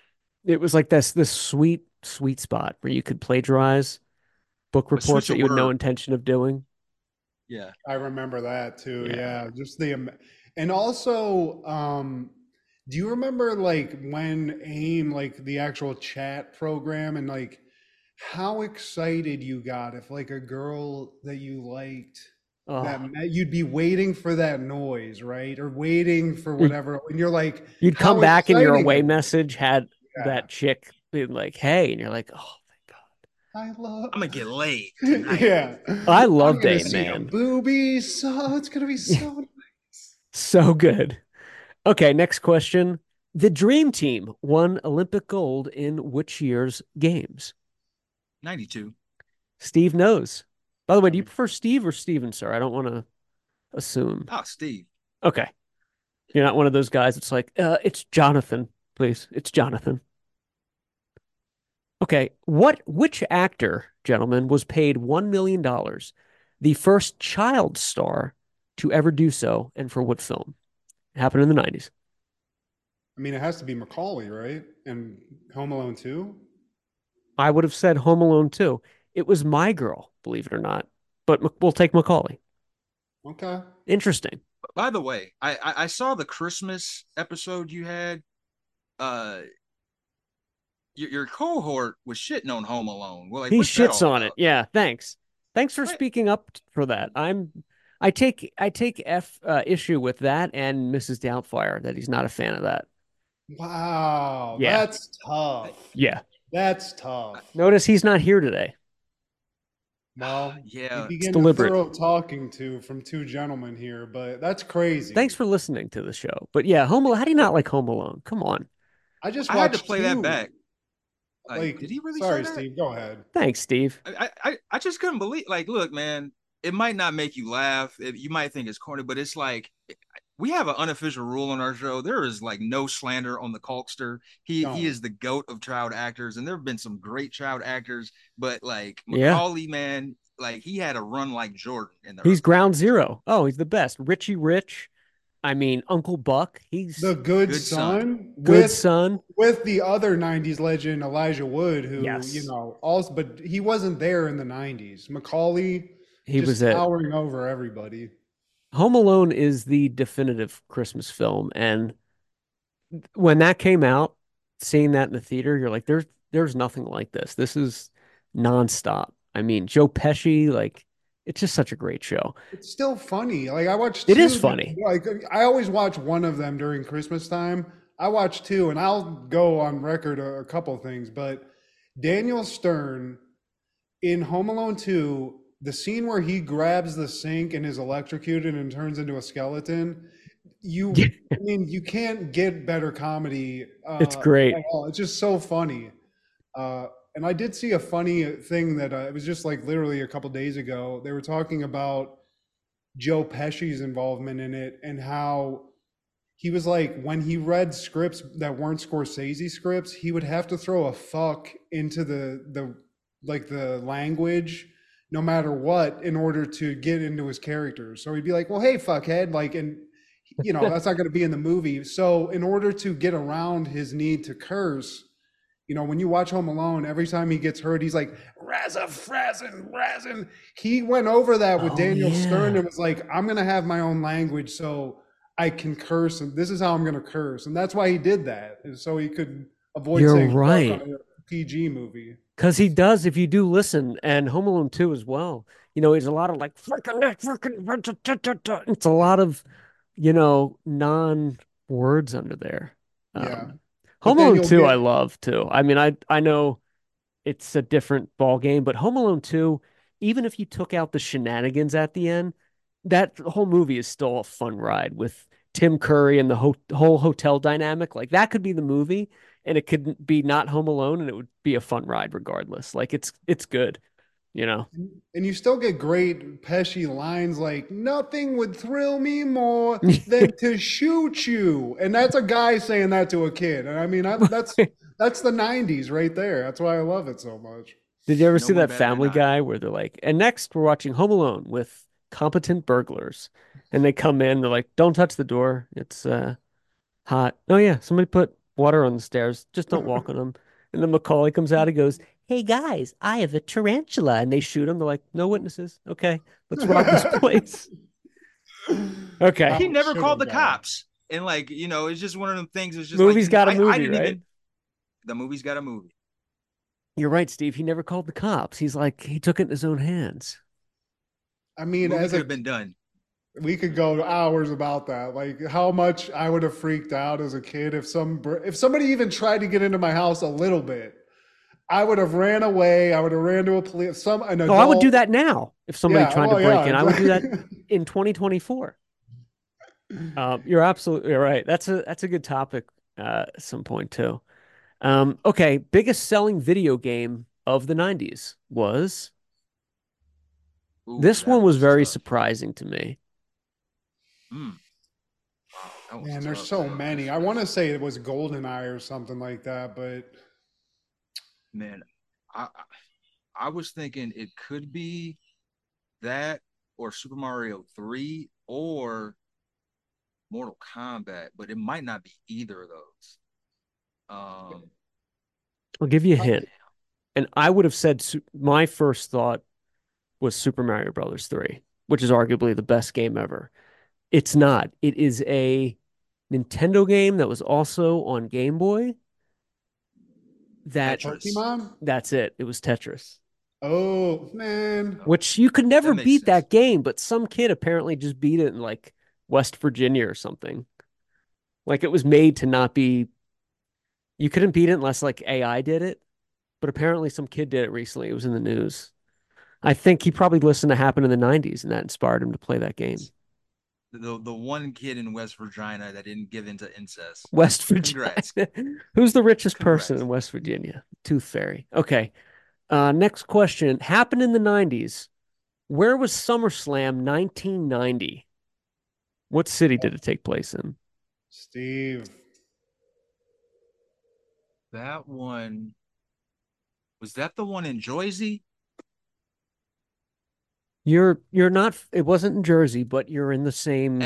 it was like this this sweet, sweet spot where you could plagiarize book But reports switch a that you had no word. intention of doing. Yeah. I remember that too. Yeah. Yeah, just the am- and also, um, do you remember like when AIM, like the actual chat program, and like how excited you got if like a girl that you liked that Oh, met, you'd be waiting for that noise, right? Or waiting for you- whatever, and you're like, you'd come how back and your exciting away is it? message had Yeah, that chick being like, hey, and you're like, oh, thank I love. I'm gonna get laid tonight. Yeah, God. I I'm loved gonna AIM, see the man. boobies. So it's gonna be so nice. So good. Okay, next question. The Dream Team won Olympic gold in which year's games? ninety-two. Steve knows. By the way, I do you mean, prefer Steve or Steven, sir? I don't want to assume. Oh, Steve. Okay. You're not one of those guys that's like, uh, it's Jonathan, please. It's Jonathan. Okay. What, which actor, gentlemen, was paid one million dollars, the first child star to ever do so, and for what film? It happened in the nineties. I mean, it has to be Macaulay, right? And Home Alone two. I would have said Home Alone too. It was My Girl, believe it or not, but we'll take Macaulay. Okay. Interesting. By the way, I, I I saw the Christmas episode you had. Uh, your, your cohort was shitting on Home Alone. Well, like, He what's that shits all on it. about? Yeah, thanks. Thanks for What? speaking up for that. I'm I take I take F uh, issue with that and Missus Doubtfire that he's not a fan of that. Wow, Yeah. that's tough. Yeah. That's tough. Notice he's not here today. Well, you'd Yeah. be It's getting a deliberate. thorough talking to from two gentlemen here, but that's crazy. Thanks for listening to the show. But yeah, Home Alone. How do you not like Home Alone? Come on. I just I had to watched play that back. two. Like, Like, did he really say sorry, that? Steve, go ahead. Thanks, Steve. I, I, I just couldn't believe. Like, look, man, it might not make you laugh. It, you might think it's corny, but it's like we have an unofficial rule on our show. There is like no slander on the Culkster. He he No. is the goat of child actors, and there have been some great child actors, but like Yeah. Macaulay, man, like he had a run like Jordan in the He's early ground nineties. zero. Oh, he's the best. Richie Rich. I mean, Uncle Buck. The He's Good Good son. Son good with son. with the other nineties legend Elijah Wood, who, you Yes. know, also, but he wasn't there in the nineties. Macaulay He was just it. towering over everybody. Home Alone is the definitive Christmas film. And when that came out, seeing that in the theater, you're like, there's there's nothing like this. This is nonstop. I mean, Joe Pesci, like, it's just such a great show. It's still funny. Like I watched It is two. funny. Like I always watch one of them during Christmas time. I watch two, and I'll go on record a, a couple things. But Daniel Stern in Home Alone two, the scene where he grabs the sink and is electrocuted and turns into a skeleton. You, I mean, you can't get better comedy It's uh, great. at all. It's just so funny. Uh, and I did see a funny thing that uh, it was just like literally a couple days ago. They were talking about Joe Pesci's involvement in it and how he was like when he read scripts that weren't Scorsese scripts, he would have to throw a fuck into the the like the language no matter what in order to get into his characters. So he'd be like, "Well, hey, fuckhead," like, and you know that's not going to be in the movie. So in order to get around his need to curse, you know, when you watch Home Alone, every time he gets hurt, he's like, Razza Frazzin, Razzin. He went over that with Oh Daniel Stern yeah. and was like, I'm going to have my own language so I can curse. And this is how I'm going to curse. And that's why he did that, is so he could avoid You're saying fuck right. on a P G movie. Because he does, if you do listen, and Home Alone two as well. You know, he's a lot of like freaking that, freaking. It's a lot of, you know, non words under there. Yeah. Um, But Home then Alone you'll two, I get, love too. I mean, I I know it's a different ball game, but Home Alone two, even if you took out the shenanigans at the end, that whole movie is still a fun ride with Tim Curry and the ho whole hotel dynamic. Like that could be the movie, and it could be not Home Alone, and it would be a fun ride regardless. Like it's it's good, you know. and you still get great Pesci lines like, nothing would thrill me more than to shoot you. And that's a guy saying that to a kid. And I mean, I, that's that's the nineties right there. That's why I love it so much. Did you ever No see one that better than Family I. Guy where they're like, and next we're watching Home Alone with competent burglars, and they come in, they're like, don't touch the door, it's uh hot. Oh yeah, somebody put water on the stairs. Just don't walk on them. And then Macaulay comes out. He goes, "Hey guys, I have a tarantula," and they shoot him. They're like, "No witnesses. Okay, let's rob this place." Okay, He How it never should called have the gone. cops, and like you know, it's just one of them things. It's just like movie's you know, got a I I movie, didn't right? even. The movie's got a movie. You're right, Steve. He never called the cops. He's like, he took it in his own hands. I The mean, movie as could a have been done. we could go hours about that. Like how much I would have freaked out as a kid if some br- if somebody even tried to get into my house a little bit. I would have ran away. I would have ran to a police, some an Oh, I would do adult. that now if somebody Yeah, tried to well, break yeah, in. I would do that exactly. in twenty twenty-four. Um, you're absolutely right. That's a that's a good topic uh, at some point too. Um, okay, biggest selling video game of the nineties was Ooh, this that one was was very tough. surprising to me. Mm, wow, that was Man, there's tough. so many. I want to say it was GoldenEye or something like that, but Man, I I I was thinking it could be that or Super Mario three or Mortal Kombat, but it might not be either of those. Um, I'll give you a uh, hint. And I would have said su my first thought was Super Mario Brothers three, which is arguably the best game ever. It's not. It is a Nintendo game that was also on Game Boy. That Tetris. Pokemon. that's it. It was Tetris, Oh man, Oh, which you could never that makes beat sense. that game, but some kid apparently just beat it in like West Virginia or something. Like it was made to not be You couldn't beat it unless like A I did it, but apparently some kid did it recently. It was in the news. I think he probably listened to Happen in the nineties and that inspired him to play that game. The the one kid in West Virginia that didn't give into incest. West Congrats. Virginia. Who's the richest person Congrats. in West Virginia? Tooth Fairy. Okay. Uh, next question. Happened in the nineties. Where was SummerSlam nineteen ninety? What city did it take place in? Steve. That one was that the one in Jersey? You're you're not it wasn't in Jersey, but you're in the Eh, same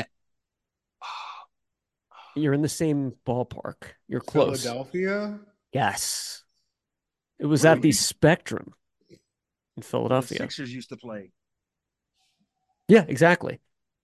you're in the same ballpark. You're close. Philadelphia? Yes. It was Where at were the you? Spectrum in Where the Philadelphia. Sixers used to play. Yeah, exactly.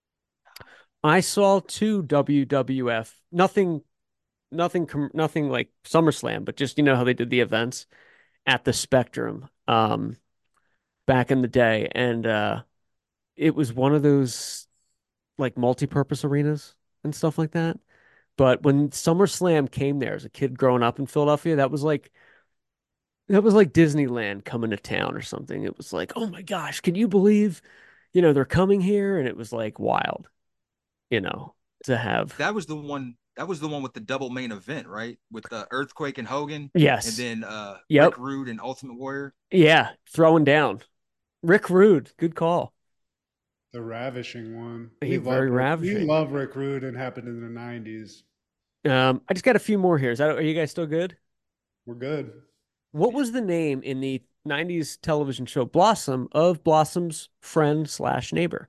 I saw two W W F. Nothing nothing com- nothing like SummerSlam, but just you know how they did the events at the Spectrum um back in the day, and uh it was one of those like multi-purpose arenas and stuff like that. But when SummerSlam came there as a kid growing up in Philadelphia, that was like that was like Disneyland coming to town or something. It was like, oh my gosh, can you believe, you know, they're coming here? And it was like wild, you know, to have. That was the one. That was the one with the double main event, right? With the uh, Earthquake and Hogan, and Yes. then uh Yep. Rick Rude and Ultimate Warrior. Yeah. Throwing down. Rick Rude. Good call. The ravishing one. He We very love Rick. We ravishing. love Rick Rude and happened in the nineties. Um, I just got a few more here. Is that, are you guys still good? We're good. What was the name in the nineties television show Blossom of Blossom's friend slash neighbor?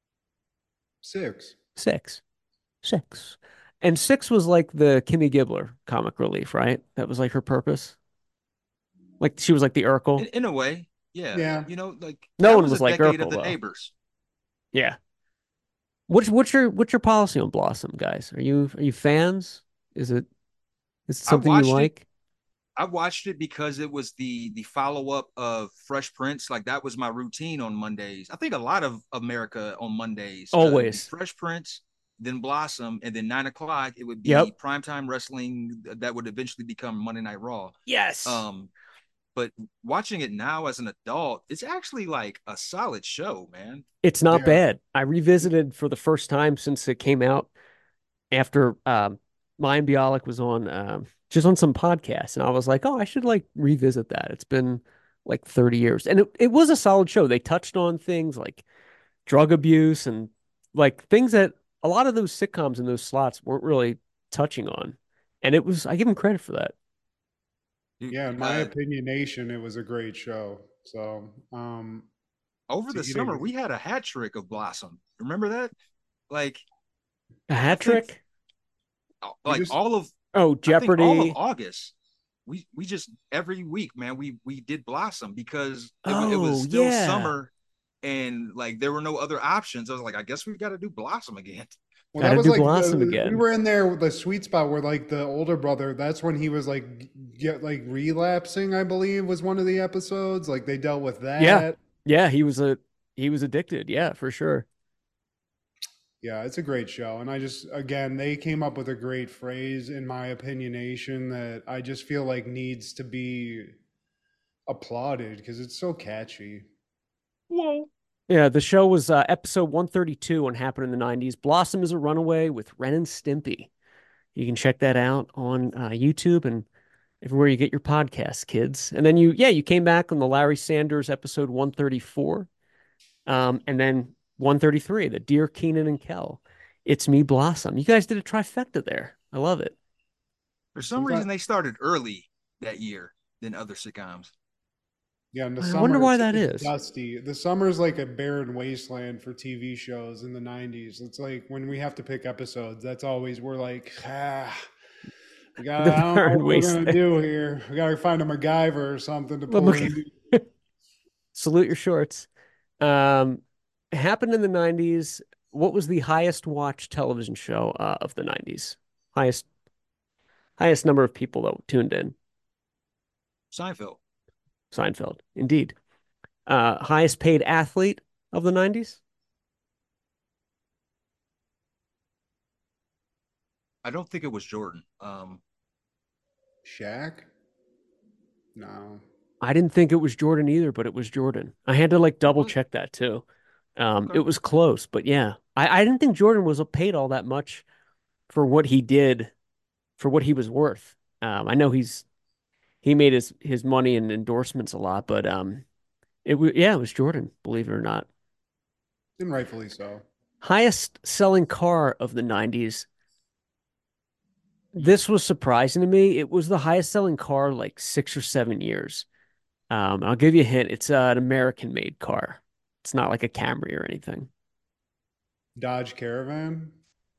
Six. Six. Six. And Six was like the Kimmy Gibbler comic relief, right? That was like her purpose. Like she was like the In, Urkel. in a way, yeah. Yeah. You know, like No that one was a was like decade of Urkel the though. neighbors. Yeah. What's what's your what's your policy on Blossom, guys? Are you are you fans? Is it is it I something you watched it. like? I watched it because it was the the follow up of Fresh Prince. Like that was my routine on Mondays. I think a lot of America on Mondays. Uh, it would be Always. Fresh Prince, then Blossom, and then nine o'clock it would Yep. be primetime wrestling that would eventually become Monday Night Raw. Yes. Um, but watching it now as an adult, it's actually like a solid show, man. It's not Yeah. bad. I revisited for the first time since it came out after um Mayim Bialik was on um just on some podcast and I was like, oh, I should like revisit that. It's been like thirty years. And it, it was a solid show. They touched on things like drug abuse and like things that a lot of those sitcoms in those slots weren't really touching on. And it was I give them credit for that. Yeah, in my Uh, opinionation, it was a great show. So, um, Over to the eat summer, it. we had a hat trick of Blossom. Remember that? Like, A I hat think trick? We like just all of Oh, I think all of Jeopardy. August, we we just every week, man, we we did Blossom because it was it was Oh, still yeah. summer and like there were no other options. I was like, I guess we got to do Blossom again. Well, that Gotta was do like Blossom the we again. were in there with the sweet spot where like the older brother, that's when he was like g- get like relapsing, I believe was one of the episodes. Like they dealt with Yeah. that. Yeah, he was a he was addicted. Yeah, for sure. Yeah, it's a great show. And I just again, they came up with a great phrase in my opinionation that I just feel like needs to be applauded because it's so catchy. Whoa. Yeah, the show was uh, episode one thirty-two and happened in the nineties. Blossom is a Runaway with Ren and Stimpy. You can check that out on uh, YouTube and everywhere you get your podcasts, kids. And then you, yeah, you came back on the Larry Sanders episode one thirty-four, um, and then one thirty-three, the Dear Keenan and Kel. It's Me, Blossom. You guys did a trifecta there. I love it. For some reason, Sometimes they started early that year than other sitcoms. yeah, in the I wonder summer why it's, that it's is. dusty. The summer's like a barren wasteland for T V shows in the nineties. It's like when we have to pick episodes, that's always we're like, ah, we got The I don't know Barren what we're gonna Wasteland. do here. We gotta find a MacGyver or something to But pull look, in. salute your shorts. Um, happened in the nineties. What was the highest watched television show uh, of the nineties? Highest highest number of people that tuned in. Seinfeld. Seinfeld, indeed. Uh, highest paid athlete of the nineties? I don't think it was Jordan. Um, Shaq? No. I didn't think it was Jordan either, but it was Jordan. I had to like Oh, double what? check that too. Um, it Okay. was close, but yeah, I, I didn't think Jordan was paid all that much for what he did, for what he was worth. Um, I know he's he made his his money in endorsements a lot, but um, it was yeah, it was Jordan, believe it or not. And rightfully so. Highest selling car of the nineties. Hmm. This was surprising to me. It was the highest selling car like six or seven years. Um, I'll give you a hint. It's uh, an American made car. It's not like a Camry or anything. Dodge Caravan?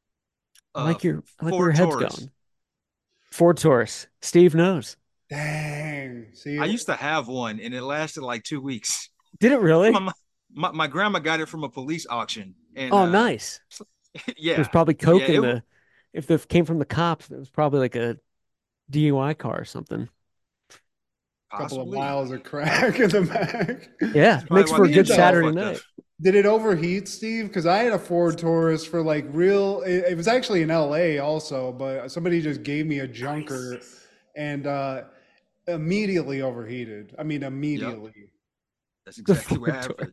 I Uh, like your I like where your Ford head's Taurus. going. Ford Taurus. Steve knows. Dang. See, I used to have one, and it lasted like two weeks. Did it really? My my, my grandma got it from a police auction, and Oh, uh, nice. There's yeah, probably yeah, coke it in wa- the. If it came from the cops, it was probably like a D U I car or something. couple of possibly. vials of crack in the back. Yeah, That's probably makes why for a the Weird good engine was though. Saturday fucked up. night. Did it overheat, Steve? Because I had a Ford Taurus for like real. It, it was actually in L A also, but somebody just gave me a junker, and uh, immediately overheated. I mean, Yep, immediately. that's The exactly what Ford Taurus. happened.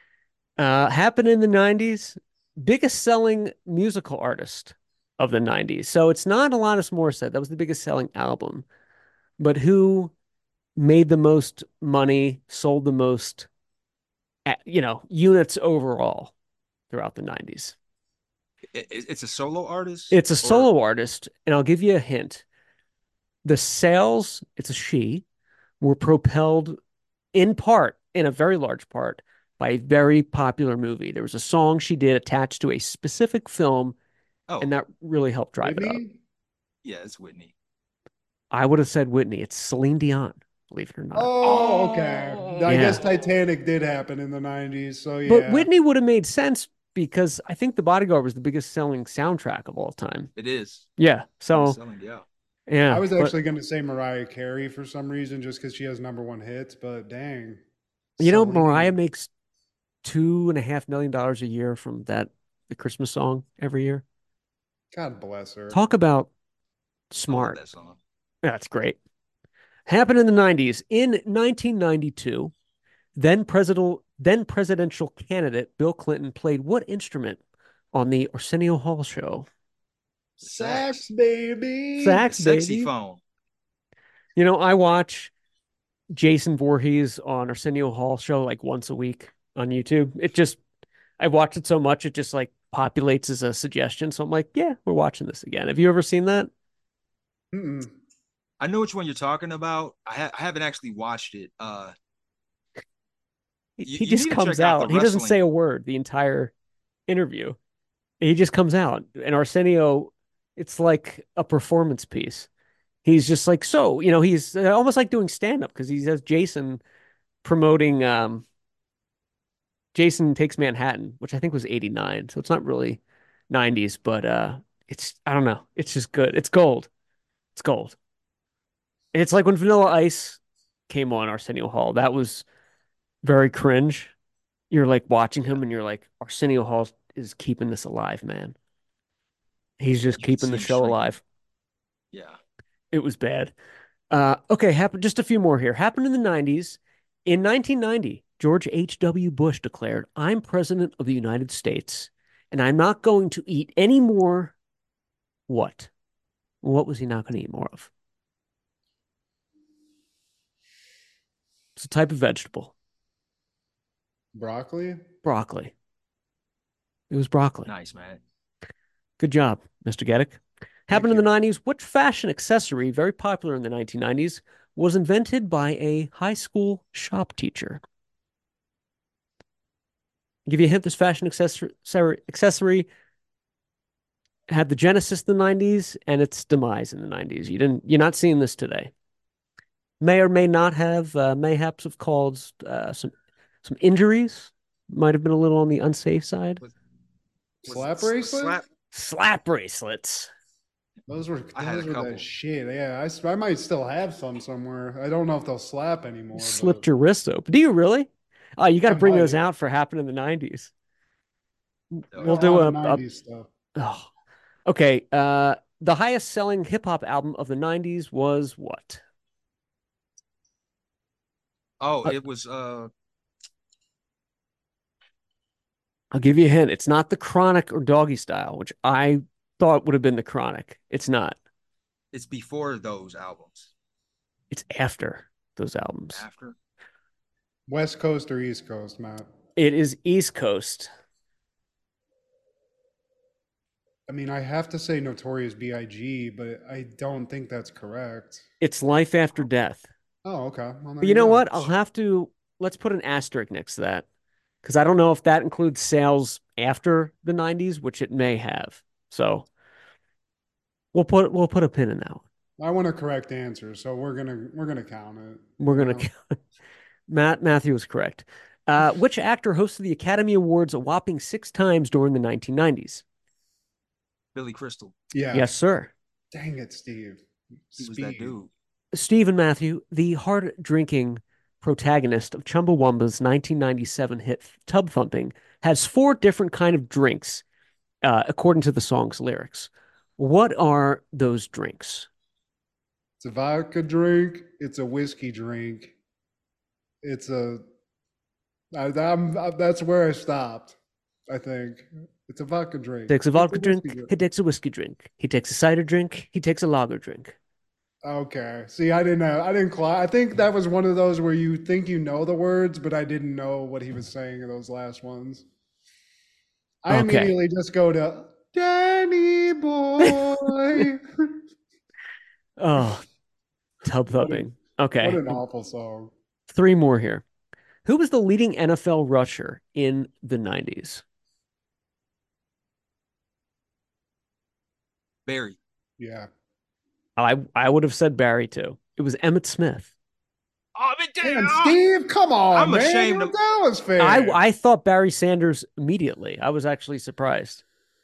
Uh, happened in the nineties. Biggest selling musical artist of the nineties. So it's not Alanis Morissette. That was the biggest selling album. But who made the most money, sold the most, uh, you know, units overall throughout the nineties? It, it- it's a solo artist, It's a or solo artist, and I'll give you a hint. The sales, it's a she, were propelled in part, in a very large part, by a very popular movie. There was a song she did attached to a specific film, and oh, that really helped drive it up. Whitney? yeah, it's Whitney. I would have said Whitney. It's Celine Dion, believe it or not. Oh, okay. I Oh, guess Yeah. Titanic did happen in the nineties, so But yeah. Whitney would have made sense because I think The Bodyguard was the biggest selling soundtrack of all time. it is Yeah. biggest So, selling. Yeah, I yeah. was But, actually going to say Mariah Carey for some reason, just because she has number one hits, but dang, you know, Mariah Celine. makes two and a half million dollars a year from that, the Christmas song every year. God bless her. Talk about I love smart. that song. That's great. Happened in the nineties. In nineteen ninety-two, then president then presidential candidate Bill Clinton played what instrument on the Arsenio Hall show? The Sax, sax, baby. the Sax, sexy baby. phone. You know, I watch Jason Voorhees on Arsenio Hall show like once a week on YouTube. It just I watch it so much it just like populates as a suggestion. So I'm like, yeah, we're watching this again. Have you ever seen that? Mm-mm. I know which one you're talking about. I, ha- I haven't actually watched it. Uh, He, you, he you just need to comes check out the out. He doesn't say wrestling. a word the entire interview. He just comes out. And Arsenio, it's like a performance piece. He's just like, so, you know, he's uh, almost like doing stand up because he has Jason promoting um Jason Takes Manhattan, which I think was eighty-nine. So it's not really nineties, but uh it's I don't know. It's just good. It's gold. It's gold. It's like when Vanilla Ice came on Arsenio Hall. That was very cringe. You're like watching Yeah, him and you're like, Arsenio Hall is keeping this alive, man. He's just you can keeping see the him show shrinking. alive. Yeah, It was bad. Uh, okay, happen just a few more here. Happened in the nineties. In nineteen ninety, George H W. Bush declared, I'm president of the United States, and I'm not going to eat any more. What? What was he not going to eat more of? It's a type of vegetable. Broccoli? Broccoli. It was broccoli. nice man. Good job, Mister Geddick. Thank Happened in the you. nineties. What fashion accessory, very popular in the nineteen nineties, was invented by a high school shop teacher? I'll give you a hint. This fashion accessory, accessory had the genesis in the nineties and its demise in the nineties. You didn't, you're not seeing this today. May or may not have, uh, mayhaps have caused uh, some some injuries. Might have been a little on the unsafe side. Was, was it Slap s- bracelet? slap? Slap bracelets. Those were I had those a were couple. that shit. Yeah, I, s- I might still have some somewhere. I don't know if they'll slap anymore, Slipped but your wrist open. Do you really? Oh, you got to I bring those might. out for happening in the nineties. Oh Got We'll a yeah, do lot of a, a nineties stuff. oh, okay. Uh, the highest selling hip hop album of the nineties was what? Oh, Uh, it was uh I'll give you a hint. It's not the Chronic or Doggy Style, which I thought would have been the Chronic. It's not. it's before those albums. It's after those albums. After. West Coast or East Coast, Matt? It is East Coast. I mean, I have to say Notorious B I G, but I don't think that's correct. It's Life After Death. Oh, okay. Well, there But you you know go. what? I'll have to let's put an asterisk next to that because I don't know if that includes sales after the nineties, which it may have. So we'll put we'll put a pin in that one. I want a correct answer, so we're gonna we're gonna count it. We're you gonna know? Matt Matthew was correct. Uh, which actor hosted the Academy Awards a whopping six times during the nineteen nineties? Billy Crystal. Yeah. Yes, sir. Dang it, Steve. He was that Speed. dude. Steve and Matthew, the hard drinking protagonist of Chumbawamba's nineteen ninety-seven hit Tub Thumping, has four different kind of drinks, uh, according to the song's lyrics. What are those drinks? It's a vodka drink. It's a whiskey drink. It's a. I, I'm, I, that's where I stopped. I think it's a vodka drink. Takes a It's vodka whiskey drink, he takes a whiskey drink. He takes a cider drink, he takes a lager drink. Okay. See, I didn't know. I didn't. Cl- I think that was one of those where you think you know the words, but I didn't know what he was saying in those last ones. I Okay. immediately just go to Danny boy. Oh, Tub Thumping. Okay. What an awful song. Three more here. Who was the leading N F L rusher in the nineties? Barry. Yeah. I I would have said Barry too. It was Emmitt Smith. Oh, but Damn, Steve, come on, I'm man. ashamed You're a of- Dallas fan. I I thought Barry Sanders immediately. I was actually surprised.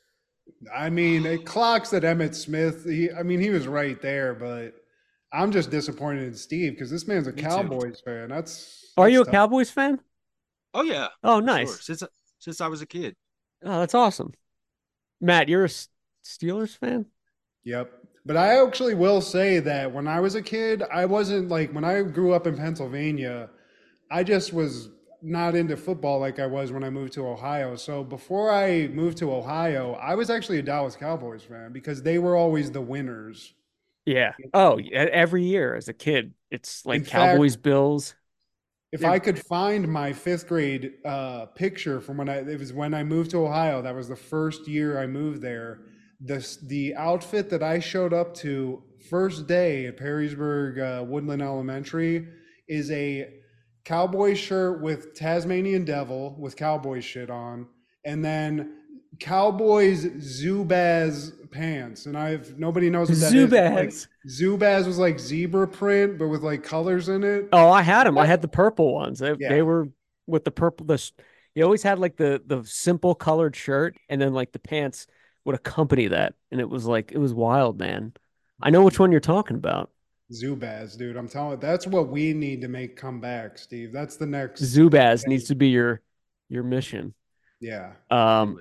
I mean, it clocks that Emmett Smith. He, I mean, he was right there, but I'm just disappointed in Steve because this man's a Me too. Cowboys fan. That's. Are that's you a tough. Cowboys fan? Oh yeah. Oh, for nice. sure. Since since I was a kid. Oh, that's awesome. Matt, you're a S- Steelers fan? Yep. But I actually will say that when I was a kid, I wasn't like when I grew up in Pennsylvania, I just was not into football like I was when I moved to Ohio. So before I moved to Ohio, I was actually a Dallas Cowboys fan because they were always the winners. Yeah. Oh, yeah, every year as a kid, it's like In fact- Cowboys, Bills. If Yeah. I could find my fifth grade uh, picture from when I it was when I moved to Ohio, that was the first year I moved there. The the outfit that I showed up to first day at Perrysburg uh, Woodland Elementary is a cowboy shirt with Tasmanian Devil with cowboy shit on, and then Cowboys Zubaz pants. And I've nobody knows what that is. Like, Zubaz. Zubaz was like zebra print, but with like colors in it. Oh, I had them. I had the purple ones. They, Yeah. they were with the purple. The you always had like the the simple colored shirt, and then like the pants would accompany that, and it was like it was wild, man. I know which one you're talking about. Zubaz, dude. I'm telling you, that's what we need to make come back, Steve. That's the next. Zubaz needs to be your your mission. Yeah. Um,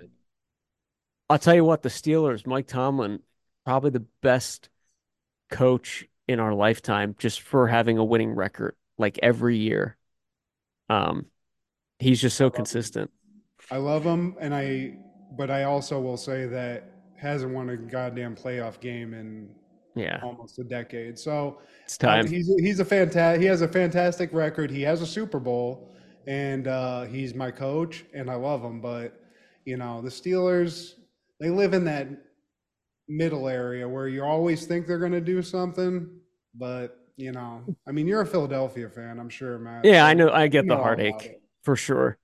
I'll tell you what, the Steelers, Mike Tomlin, probably the best coach in our lifetime, just for having a winning record like every year. Um, he's just so consistent. I love him, and I, but I also will say that hasn't won a goddamn playoff game in Yeah, almost a decade. So it's uh, time. he's he's a fantastic. He has a fantastic record. He has a Super Bowl, and uh, he's my coach, and I love him. But you know, the Steelers, they live in that middle area where you always think they're going to do something, but you know, I mean, you're a Philadelphia fan, I'm sure, Matt. Yeah, so I know. I you get the know all about heartache it. for sure.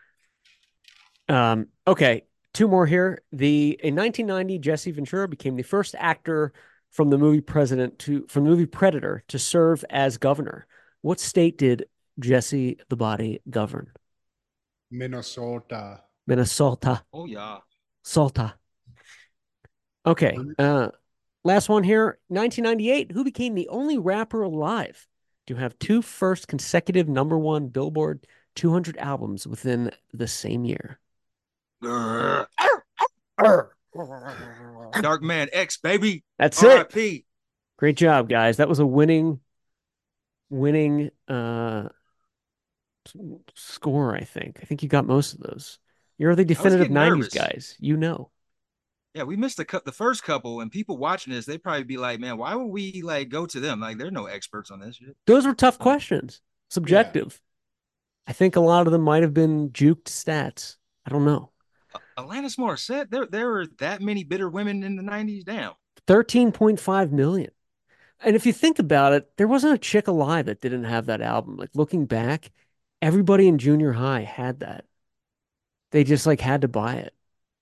Um, okay, two more here. The in nineteen ninety, Jesse Ventura became the first actor from the movie President to from the movie Predator to serve as governor. What state did Jesse the Body govern? Minnesota. Minnesota. Oh yeah. Salta. Okay. Uh, last one here. nineteen ninety-eight. Who became the only rapper alive to have two first consecutive number one Billboard two hundred albums within the same year? Grr. Arr. Dark Man X, baby. That's it. R I P. Great job, guys. That was a winning, winning uh score, I think. I think you got most of those. You're the I was definitive getting nineties nervous. guys. You know. Yeah, we missed the cu- the first couple, and people watching this, they probably be like, "Man, why would we like go to them? Like, they're no experts on this shit." Those were tough Um, questions. Yeah. Subjective. I think a lot of them might have been juked stats. I don't know. Alanis Morissette, there there were that many bitter women in the nineties. Damn. thirteen point five million. And if you think about it, there wasn't a chick alive that didn't have that album. Like looking back, everybody in junior high had that. They just like had to buy it.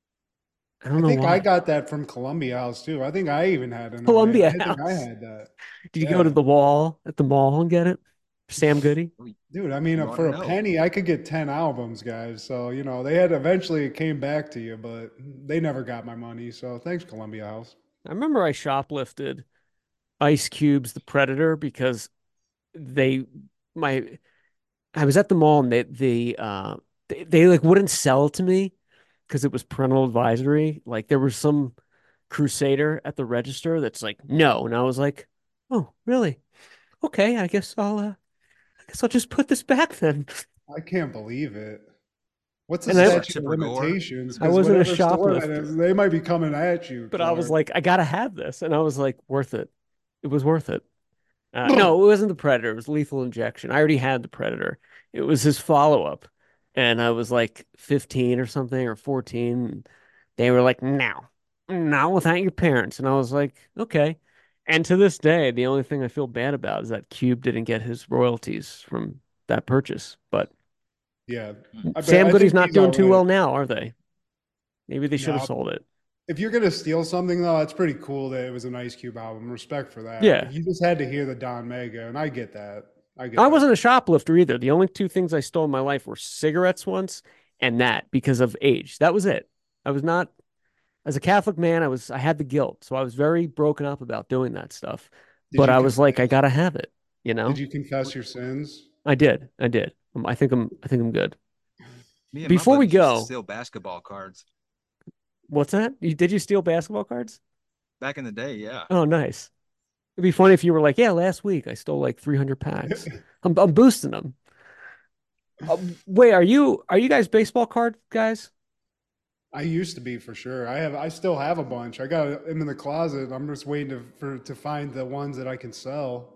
I don't I know think I why. got that from Columbia House too. I think I even had an Atlanta. Columbia I think I House. had that. Did you go to Yeah. the wall at the mall and get it? Sam Goody? We, Dude, I mean, we uh, ought to for a know. penny, I could get ten albums, guys. So, you know, they had eventually it came back to you, but they never got my money. So thanks, Columbia House. I remember I shoplifted Ice Cube's The Predator because they my I was at the mall and they they uh they, they like wouldn't sell to me because it was parental advisory. Like there was some crusader at the register that's like, no. And I was like, oh, really? Okay, I guess I'll uh, I guess I'll just put this back then. I can't believe it. What's the And I It's like statute of Tipper Gore. limitations? I Because wasn't a whatever store that shoplifter, is, they might be coming at you, but I was Clark. like, I gotta have this. And I was like, worth it. It was worth it. Uh, no, it wasn't the Predator. It was Lethal Injection. I already had the Predator. It was his follow-up. And I was like fifteen or something or fourteen. They were like, no, not without your parents. And I was like, okay. And to this day, the only thing I feel bad about is that Cube didn't get his royalties from that purchase. But Yeah, Hmm. I bet Sam I Goody's think not he's all doing too well right. now, are they? Maybe they should have No, sold it. if you're gonna steal something though, it's pretty cool that it was an Ice Cube album. Respect for that. Yeah. If you just had to hear the Don Mega, and I get that, I get I that. wasn't a shoplifter either. The only two things I stole in my life were cigarettes once and that because of age. That was it. I was not, as a Catholic man, I was, I had the guilt. So I was very broken up about doing that stuff. Did But you I was like, I confess? gotta have it, you Did know? you confess your sins? I did. I did. Um, I think I'm, I think I'm good. Me and my Before we buddies used to go, steal basketball cards what's that? You, did you steal basketball cards? back in the day. Yeah. Oh, nice. It'd be funny if you were like, yeah, last week I stole like three hundred packs. I'm, I'm boosting them. Uh, wait, are you, are you guys baseball card guys? I used to be for sure. I have, I still have a bunch. I got them in the closet. I'm just waiting to for to find the ones that I can sell.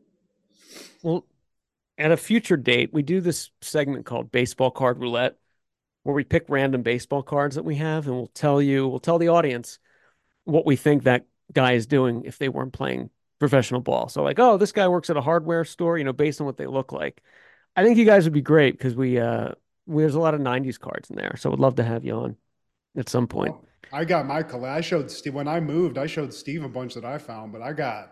Well, at a future date, we do this segment called Baseball Card Roulette, where we pick random baseball cards that we have, and we'll tell you, we'll tell the audience what we think that guy is doing if they weren't playing professional ball. So, like, oh, this guy works at a hardware store, you know, based on what they look like. I think you guys would be great because we, uh, we, there's a lot of nineties cards in there. So, would love to have you on at some point. Well, I got my collect. I showed Steve when I moved. I showed Steve a bunch that I found, but I got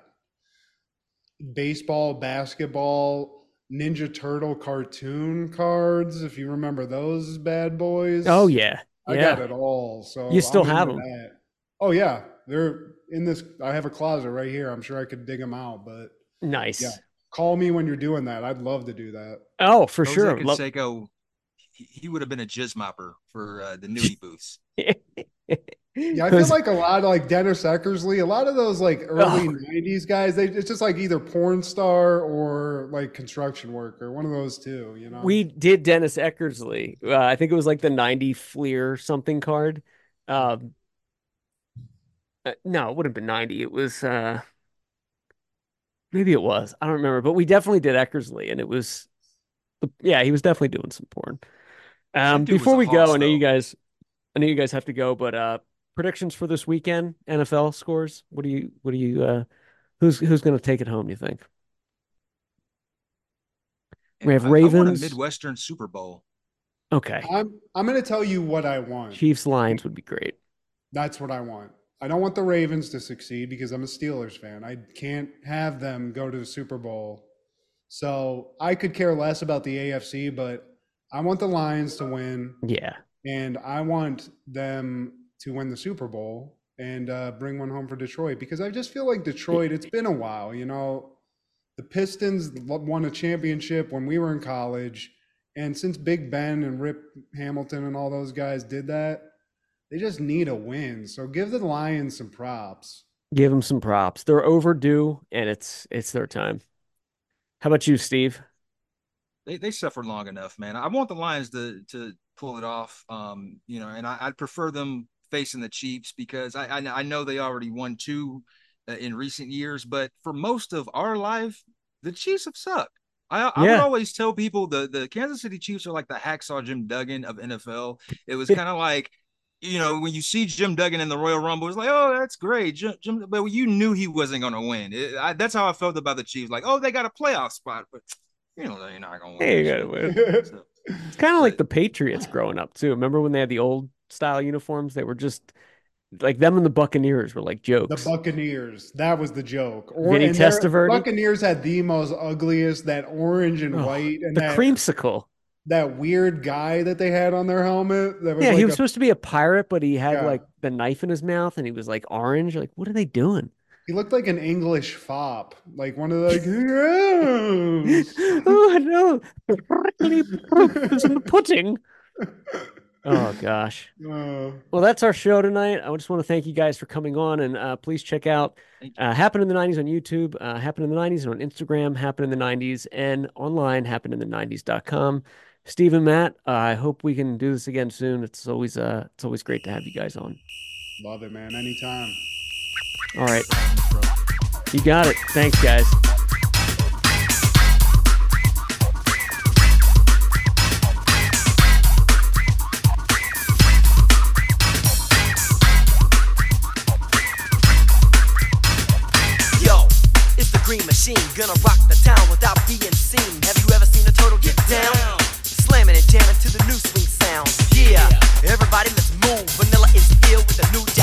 baseball, basketball, Ninja Turtle cartoon cards. If you remember those bad Oh, boys, yeah. I got Yeah. it all. You So still I'm have into them. that. Oh yeah, they're in this. I have a closet right here. I'm sure I could dig them out. But yeah, Nice. call me when you're doing that. I'd love to do that. Oh, for Jose sure. Love. Canseco, he, he would have been a jizz mopper for uh, the nudie booths. Yeah, I feel like a lot of like Dennis Eckersley, a lot of those like early Oh, nineties guys, they it's just like either porn star or like construction worker, one of those two, you know? we did Dennis Eckersley. Uh, I think it was like the ninety Fleer something card. Um, uh, no, it would have been ninety. It was uh maybe it was. I don't remember, but we definitely did Eckersley and it was yeah, he was definitely doing some porn. Um, That dude was before a we go, hoss, I know you though. guys I know you guys have to go, but uh predictions for this weekend, N F L scores. What do you what do you uh who's who's gonna take it home, you think? We And have I, I want a Ravens. Midwestern Super Bowl. Okay. I'm I'm gonna tell you what I want. Chiefs Lions would be great. That's what I want. I don't want the Ravens to succeed because I'm a Steelers fan. I can't have them go to the Super Bowl. So I could care less about the A F C, but I want the Lions to win. Yeah. And I want them to win the Super Bowl and uh, bring one home for Detroit because I just feel like Detroit. It's been a while, you know. The Pistons won a championship when we were in college, and since Big Ben and Rip Hamilton and all those guys did that, they just need a win. So give the Lions some props. Give them some props. They're overdue, and it's it's their time. How about you, Steve? They they suffered long enough, man. I want the Lions to to pull it off. Um, you know, and I, I'd prefer them facing the Chiefs because I I, I know they already won two uh, in recent years, but for most of our life, the Chiefs have sucked. I, I Yeah. would always tell people the the Kansas City Chiefs are like the hacksaw Jim Duggan of N F L. It was kind of like, you know, when you see Jim Duggan in the Royal Rumble, it's like, oh, that's great, Jim. Jim but you knew he wasn't going to win. It, I, that's how I felt about the Chiefs. Like, oh, they got a playoff spot, but you know they're not going to win. Hey, you this gotta year. win. So, It's kind of like but the Patriots growing up too. Remember when they had the old style uniforms? They were just like them and the Buccaneers were like The jokes. Buccaneers, that was the joke. Or Vinny and their- the Testaverde? Buccaneers had the most ugliest, that orange and Oh, white, and The that creamsicle. that weird guy that they had on their helmet. That was Yeah, like he was a- supposed to be a pirate, but he had Yeah. like the knife in his mouth and he was like orange. Like, what are they doing? he looked like an English fop, like one of the like, yes. Oh no, the prickly proof is in the pudding. Oh gosh. Uh, Well, that's our show tonight. I just want to thank you guys for coming on, and uh, please check out thank you. uh, Happen in the nineties on YouTube, uh, Happen in the nineties and on Instagram, Happen in the nineties, and online, happen in the nineties dot com. Steve and Matt, uh, I hope we can do this again soon. It's always uh, it's always great to have you guys on. love it, man. Anytime. All right, you got it. Thanks, guys. Yo, it's the Green Machine, gonna rock the town without being seen. Have you ever seen a turtle get down? Slamming and jamming to the new swing sound. Yeah, everybody let's move. Vanilla is ill with the new jack.